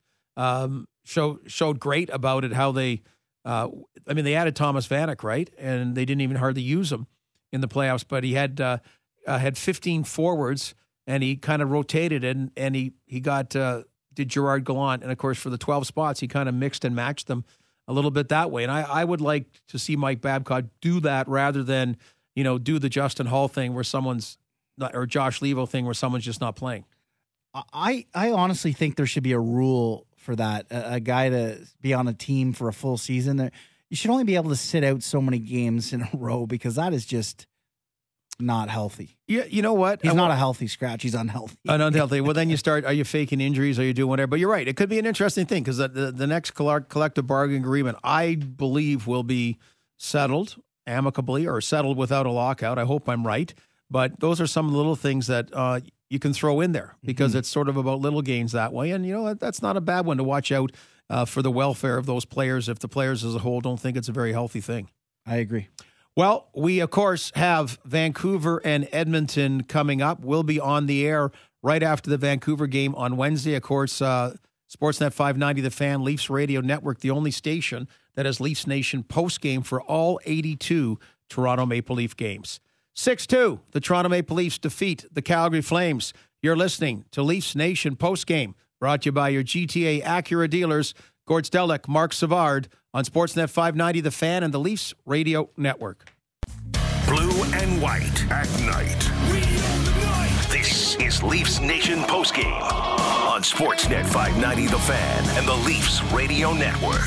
showed great about it. How they, they added Thomas Vanek, right, and they didn't even hardly use him in the playoffs. But he had 15 forwards, and he kind of rotated, and he got did Gerard Gallant, and of course for the 12 spots he kind of mixed and matched them a little bit that way. And I would like to see Mike Babcock do that rather than do the Justin Hall thing where someone's not, or Josh Levo thing where someone's just not playing. I honestly think there should be a rule for that. A guy to be on a team for a full season, you should only be able to sit out so many games in a row, because that is just not healthy. Yeah, you know what? He's not a healthy scratch. He's unhealthy. Unhealthy. Well, then you start, are you faking injuries? Are you doing whatever? But you're right. It could be an interesting thing, because the next collective bargaining agreement, I believe, will be settled amicably or settled without a lockout. I hope I'm right. But those are some little things that you can throw in there, because it's sort of about little gains that way. And, that's not a bad one to watch out for the welfare of those players if the players as a whole don't think it's a very healthy thing. I agree. Well, we, of course, have Vancouver and Edmonton coming up. We'll be on the air right after the Vancouver game on Wednesday. Of course, Sportsnet 590, The Fan, Leafs Radio Network, the only station that has Leafs Nation postgame for all 82 Toronto Maple Leaf games. 6-2, the Toronto Maple Leafs defeat the Calgary Flames. You're listening to Leafs Nation postgame, brought to you by your GTA Acura dealers, Gord Stellick, Mark Savard, on Sportsnet 590, The Fan, and the Leafs Radio Network. Blue and white at night. We own the night. This is Leafs Nation postgame on Sportsnet 590, The Fan, and the Leafs Radio Network.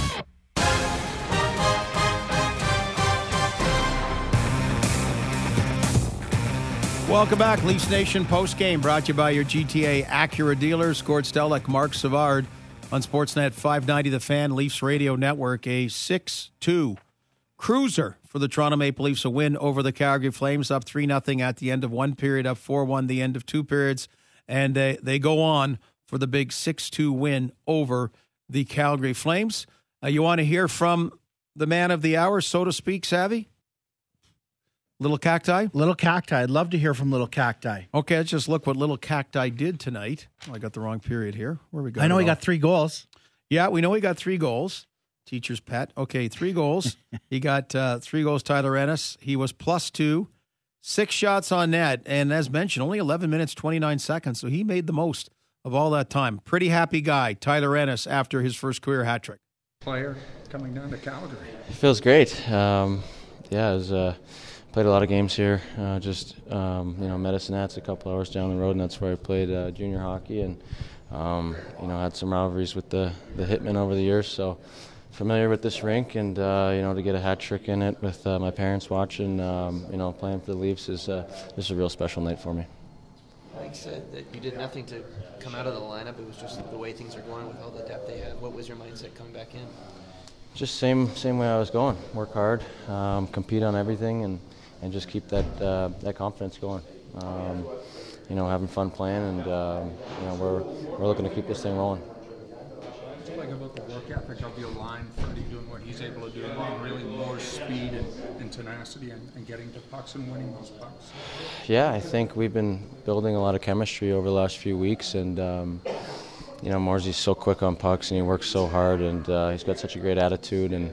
Welcome back, Leafs Nation postgame, brought to you by your GTA Acura dealers, Gord Stellick, Mark Savard, on Sportsnet 590, The Fan, Leafs Radio Network. A 6-2 cruiser for the Toronto Maple Leafs, a win over the Calgary Flames, up 3-0 at the end of one period, up 4-1 the end of two periods, and they go on for the big 6-2 win over the Calgary Flames. You want to hear from the man of the hour, so to speak, Savvy? Little Cacti? Little Cacti. I'd love to hear from Little Cacti. Okay, let's just look what Little Cacti did tonight. Oh, I got the wrong period here. Where we go? I know he got 3 goals. Yeah, we know he got 3 goals. Teacher's pet. Okay, 3 goals. He got 3 goals, Tyler Ennis. He was +2, 6 shots on net. And as mentioned, only 11 minutes, 29 seconds. So he made the most of all that time. Pretty happy guy, Tyler Ennis, after his first career hat trick. Player coming down to Calgary. It feels great. Played a lot of games here. Medicine Hat's a couple hours down the road, and that's where I played junior hockey, and had some rivalries with the Hitmen over the years. So familiar with this rink, and to get a hat trick in it with my parents watching, playing for the Leafs is a real special night for me. Mike said that you did nothing to come out of the lineup. It was just the way things are going with all the depth they had. What was your mindset coming back in? Just same way I was going. Work hard, compete on everything, and just keep that confidence going. Having fun playing, and we're looking to keep this thing rolling. What's it like about the work ethic of your line, Freddie doing what he's able to do, really more speed and tenacity and getting to pucks and winning those pucks? Yeah, I think we've been building a lot of chemistry over the last few weeks, and Morsey's so quick on pucks, and he works so hard, and he's got such a great attitude, and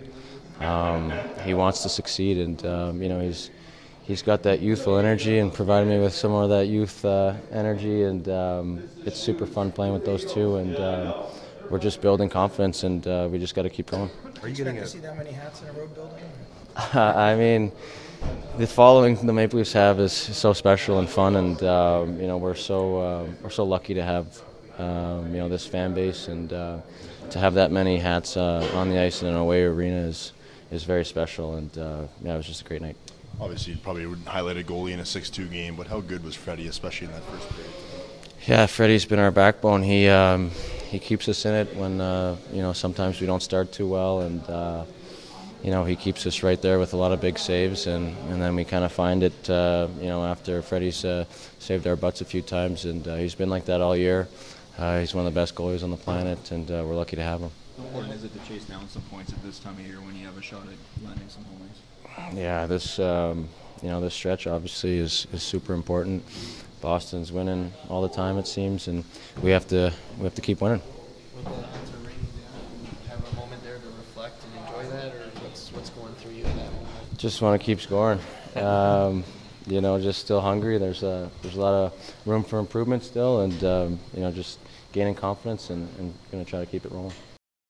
he wants to succeed, and he's got that youthful energy and provided me with some more of that youth energy, and it's super fun playing with those two, and we're just building confidence, and we just got to keep going. Are you getting to see that many hats in a road building? I mean, the following the Maple Leafs have is so special and fun, and we're so lucky to have this fan base, and to have that many hats on the ice in an away arena is very special, and it was just a great night. Obviously, you probably wouldn't highlight a goalie in a 6-2 game, but how good was Freddie, especially in that first period? Yeah, Freddie's been our backbone. He keeps us in it when sometimes we don't start too well, and he keeps us right there with a lot of big saves, and then we kind of find it after Freddie's saved our butts a few times, and he's been like that all year. He's one of the best goalies on the planet, and we're lucky to have him. How important is it to chase down some points at this time of year when you have a shot at landing some home ice? Yeah, this stretch obviously is super important. Boston's winning all the time, it seems, and we have to keep winning. Will the answer ring have a moment there to reflect and enjoy that, or what's going through you in that moment? Just want to keep scoring. Just still hungry. There's a lot of room for improvement still, and just gaining confidence and going to try to keep it rolling.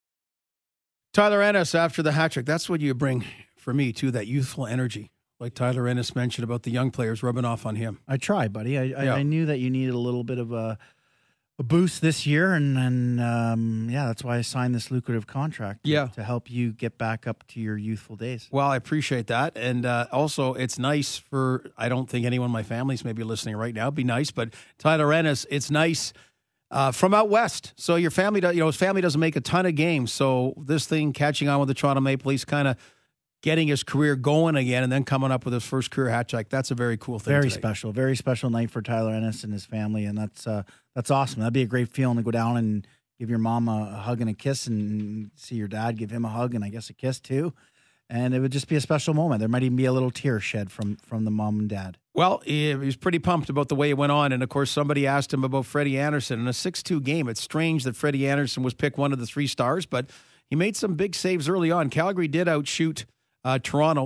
Tyler Ennis after the hat trick. That's what you bring for me too. That youthful energy, like Tyler Ennis mentioned about the young players rubbing off on him. I try, buddy. I knew that you needed a little bit of a boost this year, and that's why I signed this lucrative contract to help you get back up to your youthful days. Well, I appreciate that, and also it's nice for, I don't think anyone in my family's maybe listening right now. It'd be nice, but Tyler Ennis, it's nice from out west. So your family, his family doesn't make a ton of games, so this thing catching on with the Toronto Maple Leafs, kind of getting his career going again, and then coming up with his first career hat trick. That's a very cool thing. Very special night for Tyler Ennis and his family, and that's awesome. That'd be a great feeling to go down and give your mom a hug and a kiss, and see your dad give him a hug and I guess a kiss too. And it would just be a special moment. There might even be a little tear shed from the mom and dad. Well, he was pretty pumped about the way it went on. And, of course, somebody asked him about Freddie Andersen. In a 6-2 game, it's strange that Freddie Andersen was picked one of the 3 stars, but he made some big saves early on. Calgary did outshoot Toronto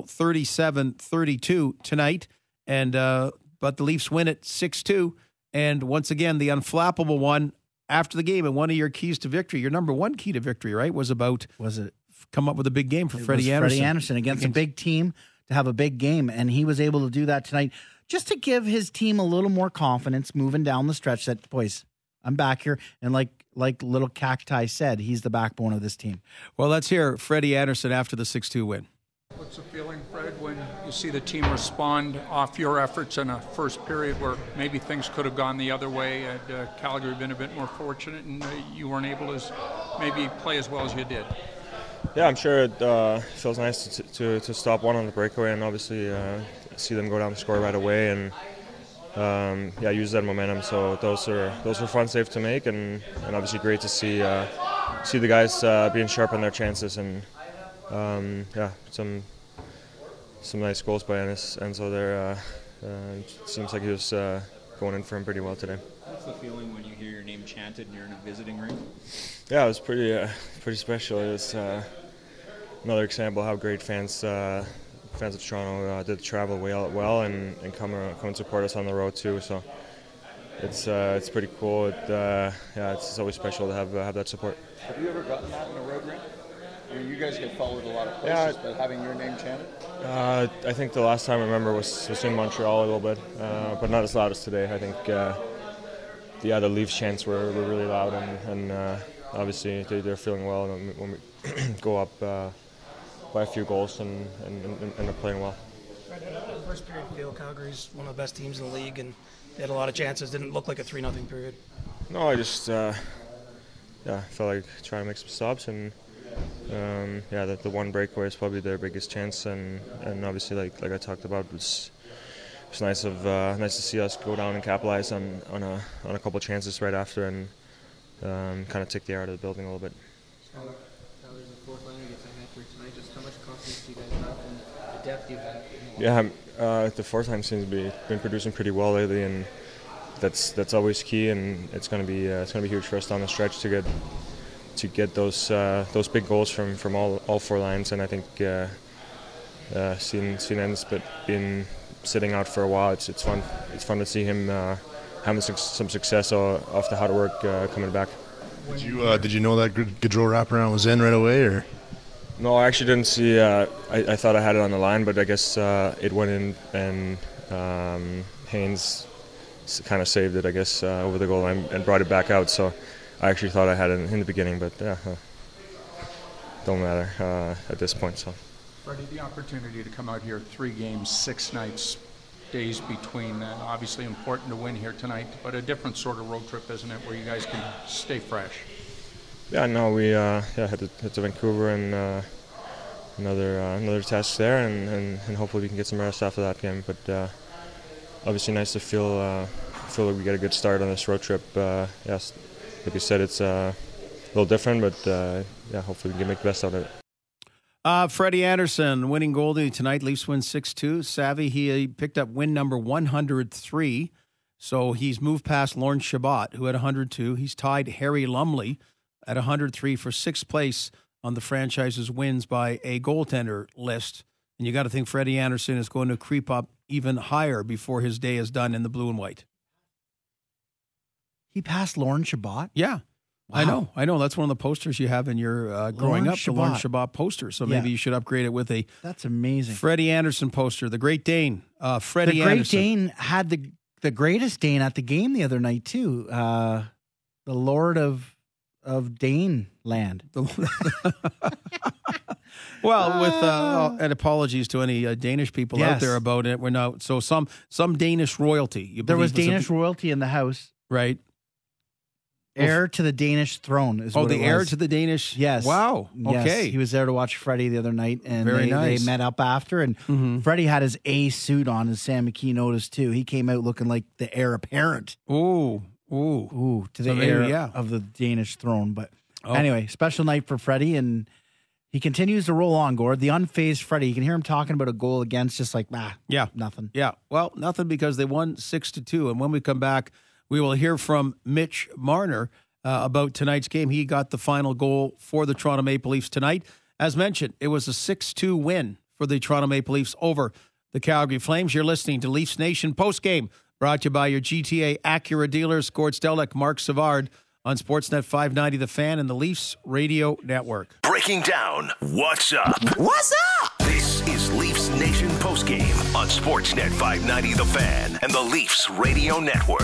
37-32 tonight, and but the Leafs win it 6-2. And once again, the unflappable one after the game, and one of your keys to victory, your number one key to victory, right, was it come up with a big game for Freddie Andersen. Freddie Andersen against a big team to have a big game, and he was able to do that tonight just to give his team a little more confidence moving down the stretch that, boys, I'm back here. And like little Cacti said, he's the backbone of this team. Well, let's hear Freddie Andersen after the 6-2 win. What's the feeling, Fred, when you see the team respond off your efforts in a first period where maybe things could have gone the other way? Had Calgary been a bit more fortunate and you weren't able to maybe play as well as you did? Yeah, I'm sure it feels nice to stop one on the breakaway and obviously see them go down the score right away and use that momentum. So those are fun saves to make and obviously great to see the guys being sharp on their chances and some nice goals by Enzo there. Seems like he was going in for him pretty well today. What's the feeling when you hear your name chanted and you're in a visiting ring? Yeah, it was pretty special. It was another example of how great fans of Toronto did travel well and come and support us on the road too. So it's pretty cool. It's always special to have that support. Have you ever gotten that in a road rink? I mean, you guys get followed a lot of places, but having your name chanted? I think the last time I remember was in Montreal a little bit, but not as loud as today. I think the Leafs chants were really loud, and obviously they're feeling well when we go up by a few goals and are playing well. First period feel Calgary's one of the best teams in the league, and they had a lot of chances. Didn't look like a 3-0 period. No, I just felt like trying to make some stops, and the one breakaway is probably their biggest chance, and obviously like I talked about, it's nice to see us go down and capitalize on a couple chances right after, and kind of take the air out of the building a little bit. There's a fourth line gets a hat trick tonight. Just how much confidence do you guys have in the depth you have? Yeah, the fourth line seems to be been producing pretty well lately, and that's always key, and it's going to be huge for us down the stretch to get those big goals from all four lines. And I think seeing Ennis but been sitting out for a while, it's fun to see him having some success off the hard work coming back. Did you know that Gaudreau wraparound was in right away, or? No, I actually didn't see. I thought I had it on the line, but I guess it went in, and Haynes kind of saved it, I guess, over the goal line and brought it back out. So I actually thought I had it in the beginning, but don't matter at this point. So. Freddie, the opportunity to come out here 3 games, 6 nights, days between, obviously important to win here tonight, but a different sort of road trip, isn't it, where you guys can stay fresh? Yeah, no, we head to Vancouver and another test there, and hopefully we can get some rest after that game. But obviously nice to feel like we get a good start on this road trip. Yes, like you said, it's a little different, but hopefully we can make the best out of it. Freddie Andersen, winning goalie tonight. Leafs win 6-2. Savvy, he picked up win number 103. So he's moved past Lorne Chabot, who had 102. He's tied Harry Lumley at 103 for 6th place on the franchise's wins by a goaltender list. And you got to think Freddie Andersen is going to creep up even higher before his day is done in the blue and white. He passed Lorne Chabot? Yeah. Wow. I know. That's one of the posters you have in your growing up, the Lorne Chabot poster. So maybe you should upgrade it with a That's amazing. Freddie Andersen poster. The Great Dane, Freddie Andersen. The Great Dane had the greatest Dane at the game the other night too. The Lord of Dane land. Well, with and apologies to any Danish people out there about it. We're now some Danish royalty. There was Danish royalty in the house, right? Heir to the Danish throne is what it was. The heir to the Danish? Yes. Wow. Yes. Okay. He was there to watch Freddie the other night, and Very nice. They met up after, and Freddie had his A suit on, as Sam McKee noticed, too. He came out looking like the heir apparent. Ooh. To the heir of the Danish throne. But anyway, special night for Freddie, and he continues to roll on, Gord. The unfazed Freddie. You can hear him talking about a goal against, just like, nothing. Yeah. Well, nothing, because they won 6-2. And when we come back, we will hear from Mitch Marner about tonight's game. He got the final goal for the Toronto Maple Leafs tonight. As mentioned, it was a 6-2 win for the Toronto Maple Leafs over the Calgary Flames. You're listening to Leafs Nation postgame, brought to you by your GTA Acura dealers, Gord Stellick, Mark Savard, on Sportsnet 590 The Fan and the Leafs Radio Network. Breaking down what's up. What's up? This is Leafs Nation postgame on Sportsnet 590 The Fan and the Leafs Radio Network.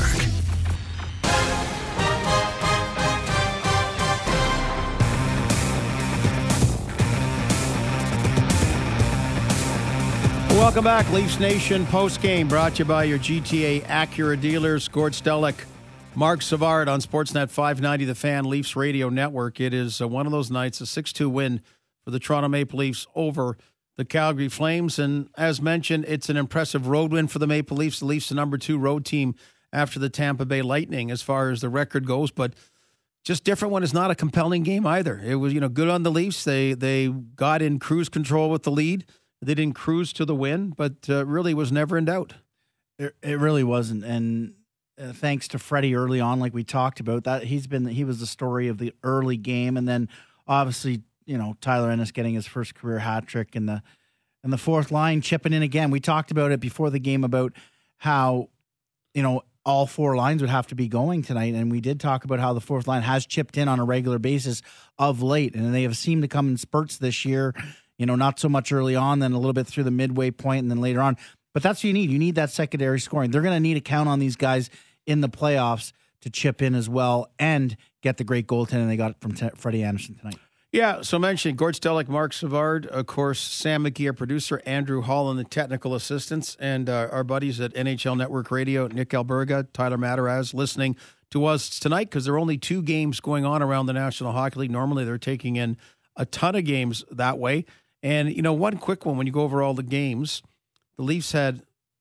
Welcome back, Leafs Nation postgame, brought to you by your GTA Acura dealers, Gord Stellick, Mark Savard on Sportsnet 590 The Fan, Leafs Radio Network. It is one of those nights, a 6-2 win for the Toronto Maple Leafs over the Calgary Flames. And as mentioned, it's an impressive road win for the Maple Leafs. The Leafs, the number 2 road team after the Tampa Bay Lightning as far as the record goes, but just different when it's not a compelling game either. It was, good on the Leafs. They got in cruise control with the lead. They didn't cruise to the win, but really was never in doubt. It really wasn't. And thanks to Freddie early on, like we talked about, that he was the story of the early game. And then obviously, Tyler Ennis getting his first career hat trick, and the fourth line chipping in again. We talked about it before the game about how, all four lines would have to be going tonight. And we did talk about how the fourth line has chipped in on a regular basis of late, and they have seemed to come in spurts this year, not so much early on, then a little bit through the midway point and then later on. But that's what you need. You need that secondary scoring. They're going to need to count on these guys in the playoffs to chip in as well and get the great goaltending they got from Freddie Anderson tonight. Yeah, so mentioned Gord Stellick, Mark Savard, of course, Sam McGee, our producer, Andrew Holland, the technical assistants, and our buddies at NHL Network Radio, Nick Alberga, Tyler Mataraz, listening to us tonight because there are only 2 games going on around the National Hockey League. Normally they're taking in a ton of games that way. And, one quick one, when you go over all the games, the Leafs had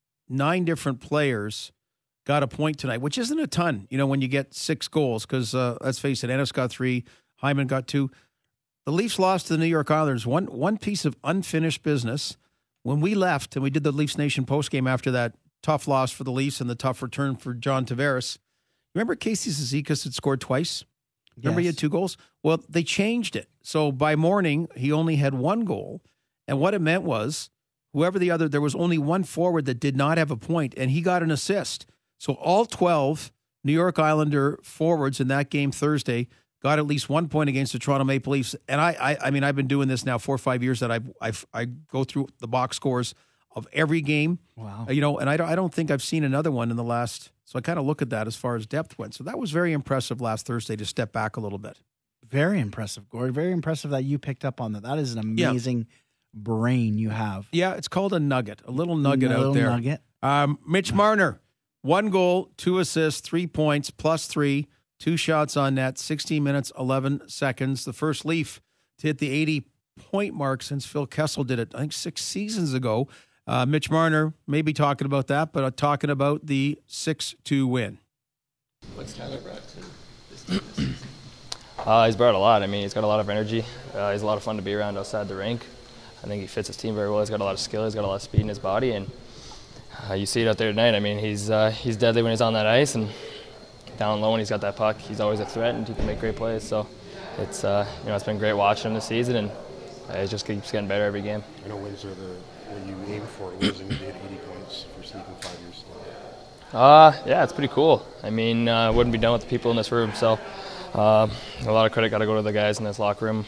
9 different players got a point tonight, which isn't a ton, when you get 6 goals because, let's face it, Ennis got 3, Hyman got 2. The Leafs lost to the New York Islanders. One piece of unfinished business. When we left and we did the Leafs Nation postgame after that tough loss for the Leafs and the tough return for John Tavares, remember Casey Cizikas had scored twice? Remember he had 2 goals? Well, they changed it. So by morning, he only had 1 goal. And what it meant was there was only 1 forward that did not have a point, and he got an assist. So all 12 New York Islander forwards in that game Thursday got at least 1 point against the Toronto Maple Leafs. And I mean, I've been doing this now 4 or 5 years that I go through the box scores of every game. Wow. And I don't think I've seen another one in the last. So I kind of look at that as far as depth went. So that was very impressive last Thursday to step back a little bit. Very impressive, Gord. Very impressive that you picked up on that. That is an amazing brain you have. Yeah, it's called a nugget, a little nugget out there. Nugget. Mitch Marner, 1 goal, 2 assists, 3 points, plus 3. 2 shots on net, 16 minutes, 11 seconds. The first Leaf to hit the 80-point mark since Phil Kessel did it, I think, 6 seasons ago. Mitch Marner may be talking about that, but talking about the 6-2 win. What's Tyler brought to this team this season? He's brought a lot. I mean, he's got a lot of energy. He's a lot of fun to be around outside the rink. I think he fits his team very well. He's got a lot of skill. He's got a lot of speed in his body, and you see it out there tonight. I mean, he's deadly when he's on that ice, and down low when he's got that puck, he's always a threat, and he can make great plays. So it's it's been great watching him this season, and it just keeps getting better every game. I know wins are what you aim for. Wins need to hit 80 points for sneaking 5 years still. Yeah, it's pretty cool. I mean, wouldn't be done with the people in this room. So a lot of credit got to go to the guys in this locker room.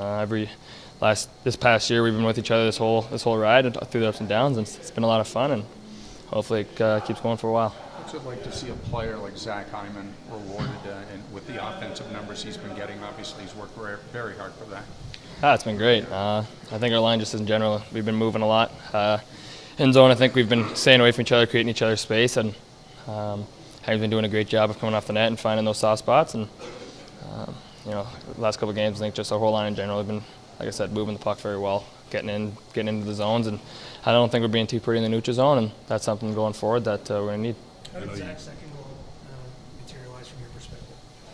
This past year, we've been with each other this whole ride and through the ups and downs, and it's been a lot of fun, and hopefully it keeps going for a while. What's it like to see a player like Zach Hyman rewarded and with the offensive numbers he's been getting? Obviously, he's worked very, very hard for that. It's been great. I think our line just in general, we've been moving a lot. In zone, I think we've been staying away from each other, creating each other's space, and Hyman's been doing a great job of coming off the net and finding those soft spots. And the last couple of games, I think just our whole line in general have been, like I said, moving the puck very well, getting into the zones, and I don't think we're being too pretty in the neutral zone, and that's something going forward that we're going to need. How did Zach's second goal materialize from your perspective?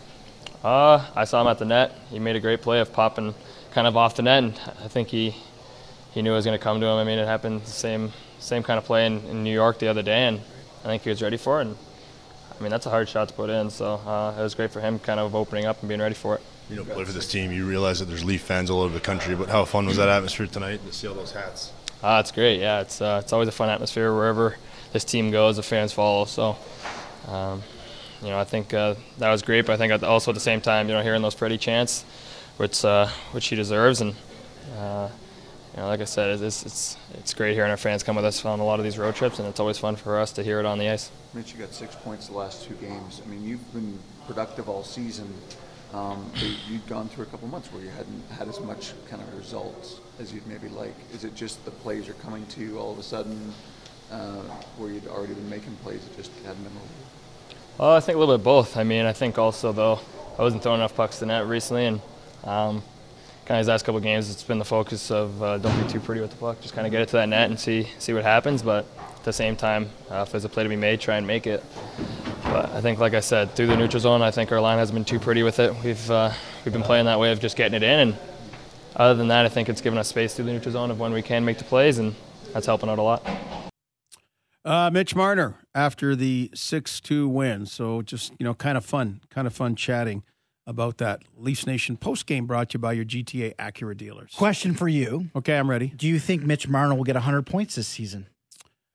I saw him at the net. He made a great play of popping kind of off the net, and I think he knew it was going to come to him. I mean, it happened the same kind of play in New York the other day, and I think he was ready for it. And I mean, that's a hard shot to put in, so it was great for him kind of opening up and being ready for it. Play for this team, you realize that there's Leaf fans all over the country, but how fun was that atmosphere tonight to see all those hats? It's great, yeah. It's always a fun atmosphere wherever this team goes, the fans follow. So, I think that was great, but I think also at the same time, hearing those Freddie chants, which he deserves, and like I said, it's great hearing our fans come with us on a lot of these road trips, and it's always fun for us to hear it on the ice. Mitch, you got 6 points the last 2 games. I mean, you've been productive all season. But you'd gone through a couple months where you hadn't had as much kind of results as you'd maybe like. Is it just the plays are coming to you all of a sudden, where you'd already been making plays, it just hadn't been over? I think a little bit of both. I mean, I think also, though, I wasn't throwing enough pucks to net recently, and kind of these last couple of games, it's been the focus of don't be too pretty with the puck. Just kind of get it to that net and see what happens. But at the same time, if there's a play to be made, try and make it. But I think, like I said, through the neutral zone, I think our line hasn't been too pretty with it. We've been playing that way of just getting it in, and other than that, I think it's given us space through the neutral zone of when we can make the plays, and that's helping out a lot. Mitch Marner after the 6-2 win. So just, kind of fun chatting about that. Leafs Nation postgame brought to you by your GTA Acura dealers. Question for you. Okay, I'm ready. Do you think Mitch Marner will get 100 points this season?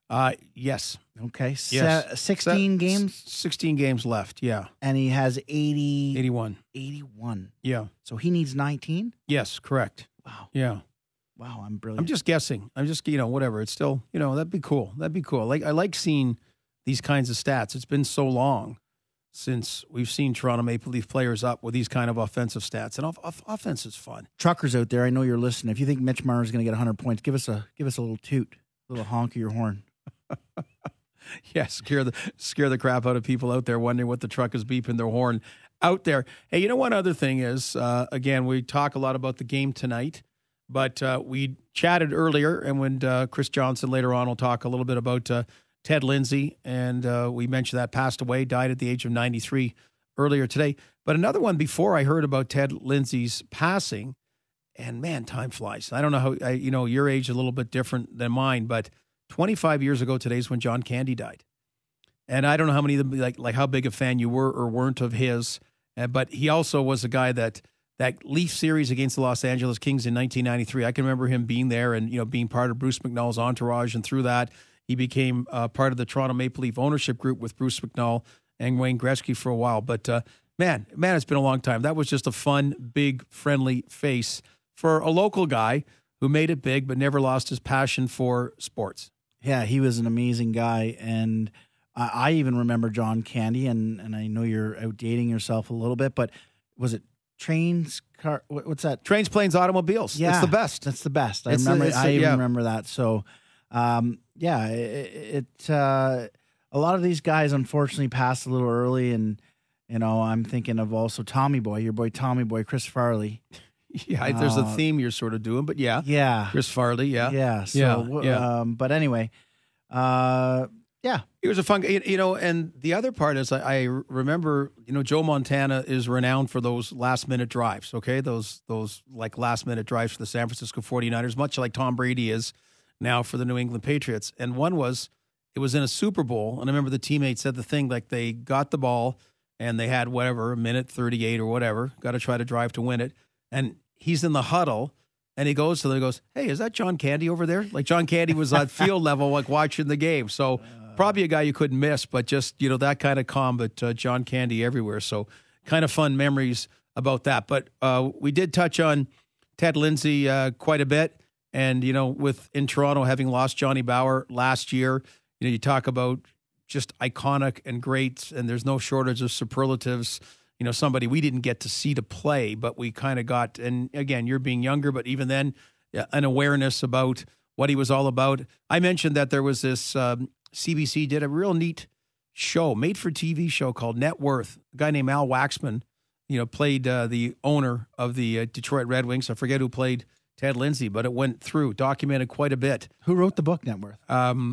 Yes. Okay. Yes. 16 games? 16 games left, yeah. And he has 81. 81. Yeah. So he needs 19? Yes, correct. Wow. Yeah. Wow, I'm brilliant. I'm just guessing. I'm just, whatever. It's still, that'd be cool. That'd be cool. I like seeing these kinds of stats. It's been so long since we've seen Toronto Maple Leaf players up with these kind of offensive stats. And offense is fun. Truckers out there, I know you're listening. If you think Mitch Marner is going to get 100 points, give us a little toot, a little honk of your horn. Yeah, scare the crap out of people out there wondering what the truck is beeping their horn out there. Hey, one other thing is, again, we talk a lot about the game tonight, but we chatted earlier, and when Chris Johnson later on will talk a little bit about Ted Lindsay, and we mentioned that passed away, died at the age of 93 earlier today. But another one before I heard about Ted Lindsay's passing, and man, time flies. I don't know how, your age is a little bit different than mine, but 25 years ago today is when John Candy died. And I don't know how many of them, like how big a fan you were or weren't of his, but he also was a guy that Leaf series against the Los Angeles Kings in 1993, I can remember him being there and, being part of Bruce McNall's entourage. And through that, he became part of the Toronto Maple Leaf ownership group with Bruce McNall and Wayne Gretzky for a while. But man, it's been a long time. That was just a fun, big, friendly face for a local guy who made it big but never lost his passion for sports. Yeah, he was an amazing guy. And I even remember John Candy, and I know you're outdating yourself a little bit, but was it Trains? What's that? Trains, Planes, Automobiles. Yeah, it's the best. That's the best. I even remember that. So, a lot of these guys unfortunately passed a little early, and I'm thinking of also Tommy Boy, your boy Tommy Boy, Chris Farley. Yeah, there's a theme you're sort of doing, but yeah, Chris Farley, yeah. So, but anyway, yeah, he was a fun, and the other part is I remember, Joe Montana is renowned for those last minute drives. Okay, those like last minute drives for the San Francisco 49ers, much like Tom Brady is now for the New England Patriots. And one was, it was in a Super Bowl, and I remember the teammate said the thing like they got the ball and they had whatever, a minute 38 or whatever, got to try to drive to win it. And he's in the huddle, and he goes to them and goes, "Hey, is that John Candy over there?" Like John Candy was at field level, like watching the game. So probably a guy you couldn't miss, but just, that kind of calm, but John Candy everywhere. So kind of fun memories about that. But we did touch on Ted Lindsay quite a bit. And, in Toronto, having lost Johnny Bower last year, you talk about just iconic and great, and there's no shortage of superlatives. Somebody we didn't get to see to play, but we kind of got, and again, you're being younger, but even then, an awareness about what he was all about. I mentioned that there was this, CBC did a real neat show, made-for-TV show called Net Worth. A guy named Al Waxman, played the owner of the Detroit Red Wings. I forget who played Ted Lindsay, but it went through, documented quite a bit. Who wrote the book, Net Worth?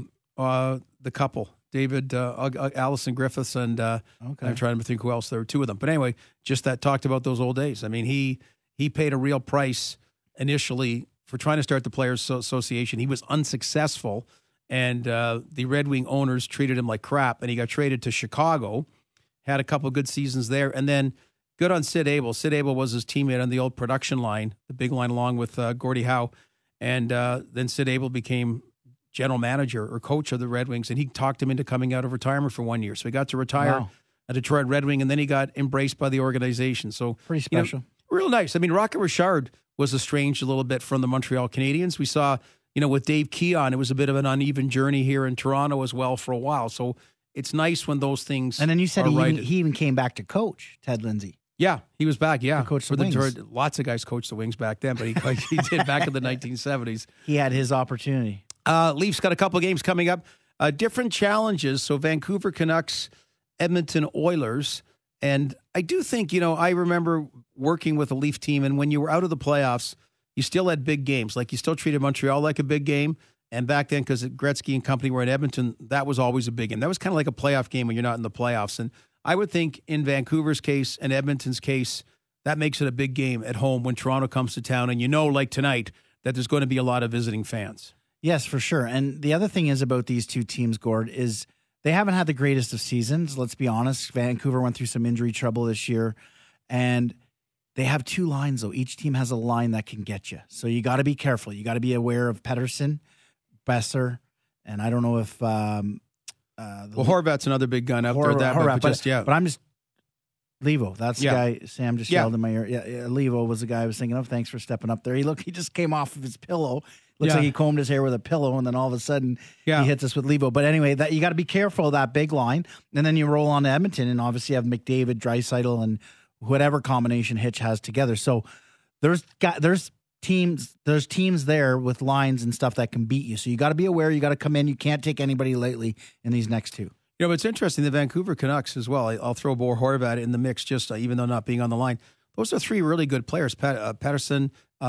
The couple. David, Allison Griffiths, and I'm trying to think who else. There were two of them. But anyway, just that talked about those old days. I mean, he paid a real price initially for trying to start the Players Association. He was unsuccessful, and the Red Wing owners treated him like crap, and he got traded to Chicago, had a couple of good seasons there, and then good on Sid Abel. Sid Abel was his teammate on the old production line, the big line along with Gordie Howe, and then Sid Abel became general manager or coach of the Red Wings, and he talked him into coming out of retirement for 1 year. So he got to retire a Detroit Red Wing, and then he got embraced by the organization. So pretty special. Real nice. I mean, Rocket Richard was estranged a little bit from the Montreal Canadiens. We saw, with Dave Keon, it was a bit of an uneven journey here in Toronto as well for a while. So it's nice when those things And then you said he even came back to coach, Ted Lindsay. Yeah, he was back, yeah. Coach the Wings. Detroit, lots of guys coached the Wings back then, but he did back in the 1970s. He had his opportunity. Leafs got a couple of games coming up. Different challenges. So Vancouver Canucks, Edmonton Oilers. And I do think, I remember working with a Leaf team, and when you were out of the playoffs, you still had big games. Like you still treated Montreal like a big game. And back then, because Gretzky and company were in Edmonton, that was always a big game. That was kind of like a playoff game when you're not in the playoffs. And I would think in Vancouver's case and Edmonton's case, that makes it a big game at home when Toronto comes to town. And like tonight, that there's going to be a lot of visiting fans. Yes, for sure. And the other thing is about these two teams, Gord, is they haven't had the greatest of seasons. Let's be honest. Vancouver went through some injury trouble this year. And they have two lines, though. Each team has a line that can get you. So you got to be careful. You got to be aware of Pettersson, Besser, And I don't know if Horvat's another big gun out there. But I'm just Levo. That's the guy Sam just yelled in my ear. Yeah, Levo was the guy I was thinking of. Thanks for stepping up there. He just came off of his pillow. Looks like he combed his hair with a pillow, and then all of a sudden he hits us with Levo. But anyway, that you got to be careful of that big line, and then you roll on to Edmonton, and obviously you have McDavid, Draisaitl, and whatever combination Hitch has together. So there's teams there with lines and stuff that can beat you. So you got to be aware. You got to come in. You can't take anybody lightly in these next two. You know, it's interesting, the Vancouver Canucks as well. I'll throw Bo Horvat in the mix, just even though not being on the line. Those are three really good players: Pettersson,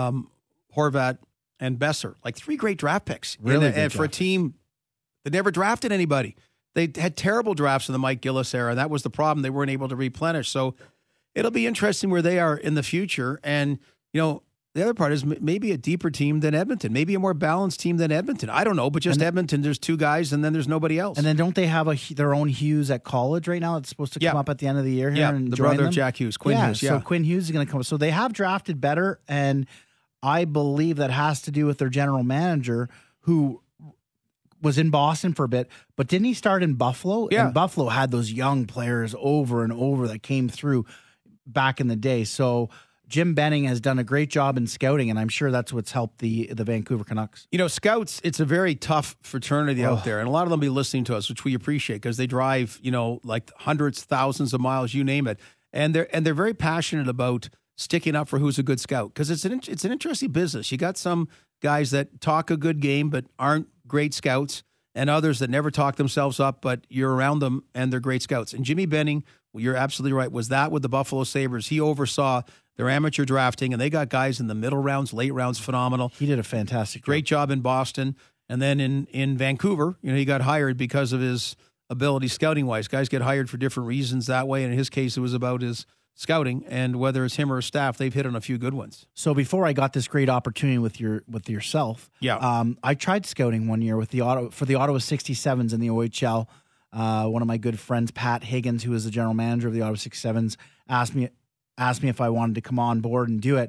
Horvat, and Besser. Like three great draft picks. Really, and for a team that never drafted anybody, they had terrible drafts in the Mike Gillis era, and that was the problem. They weren't able to replenish. So it'll be interesting where they are in the future. And you know, the other part is maybe a deeper team than Edmonton, maybe a more balanced team than Edmonton. I don't know, but just Edmonton, there's two guys, and then there's nobody else. And then don't they have their own Hughes at college right now? It's supposed to come up at the end of the year here and the join brother them? of Jack Hughes, Quinn Hughes. So Quinn Hughes is going to come. So they have drafted better, and I believe that has to do with their general manager, who was in Boston for a bit, but didn't he start in Buffalo? Yeah. And Buffalo had those young players over and over that came through back in the day. So Jim Benning has done a great job in scouting, and I'm sure that's what's helped the Vancouver Canucks. You know, scouts, it's a very tough fraternity out there, and a lot of them be listening to us, which we appreciate because they drive, you know, like hundreds, thousands of miles, you name it, and they're very passionate about sticking up for who's a good scout because it's an interesting business. You got some guys that talk a good game but aren't great scouts, and others that never talk themselves up, but you're around them and they're great scouts. And Jimmy Benning, well, you're absolutely right, was that with the Buffalo Sabres. He oversaw their amateur drafting, and they got guys in the middle rounds, late rounds, phenomenal. He did a fantastic great job in Boston. And then in Vancouver, you know, he got hired because of his ability scouting-wise. Guys get hired for different reasons that way. And in his case, it was about his scouting, and whether it's him or his staff, they've hit on a few good ones. So before I got this great opportunity with yourself, I tried scouting one year with the Ottawa 67s in the OHL. One of my good friends, Pat Higgins, who is the general manager of the Ottawa 67s, asked me if I wanted to come on board and do it.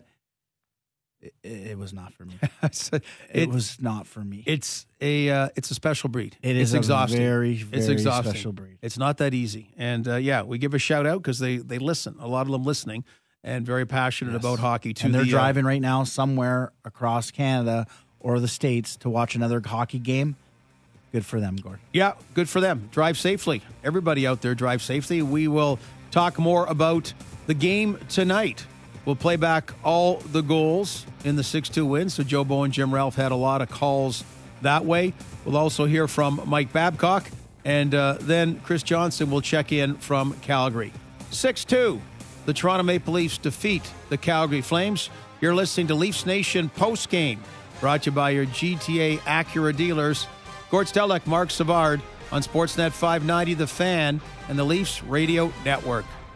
It was not for me. It was not for me. It's a special breed. It's exhausting. Very, very it's exhausting. special breed. It's not that easy. And we give a shout out because they listen. A lot of them listening and very passionate about hockey too. And they're driving right now somewhere across Canada or the States to watch another hockey game. Good for them, Gord. Yeah, good for them. Drive safely. Everybody out there, drive safely. We will talk more about the game tonight. We'll play back all the goals in the 6-2 win. So Joe Bowen, Jim Ralph had a lot of calls that way. We'll also hear from Mike Babcock. And then Chris Johnson will check in from Calgary. 6-2, the Toronto Maple Leafs defeat the Calgary Flames. You're listening to Leafs Nation postgame, brought to you by your GTA Acura dealers. Gord Stellek, Mark Savard on Sportsnet 590, The Fan, and the Leafs Radio Network.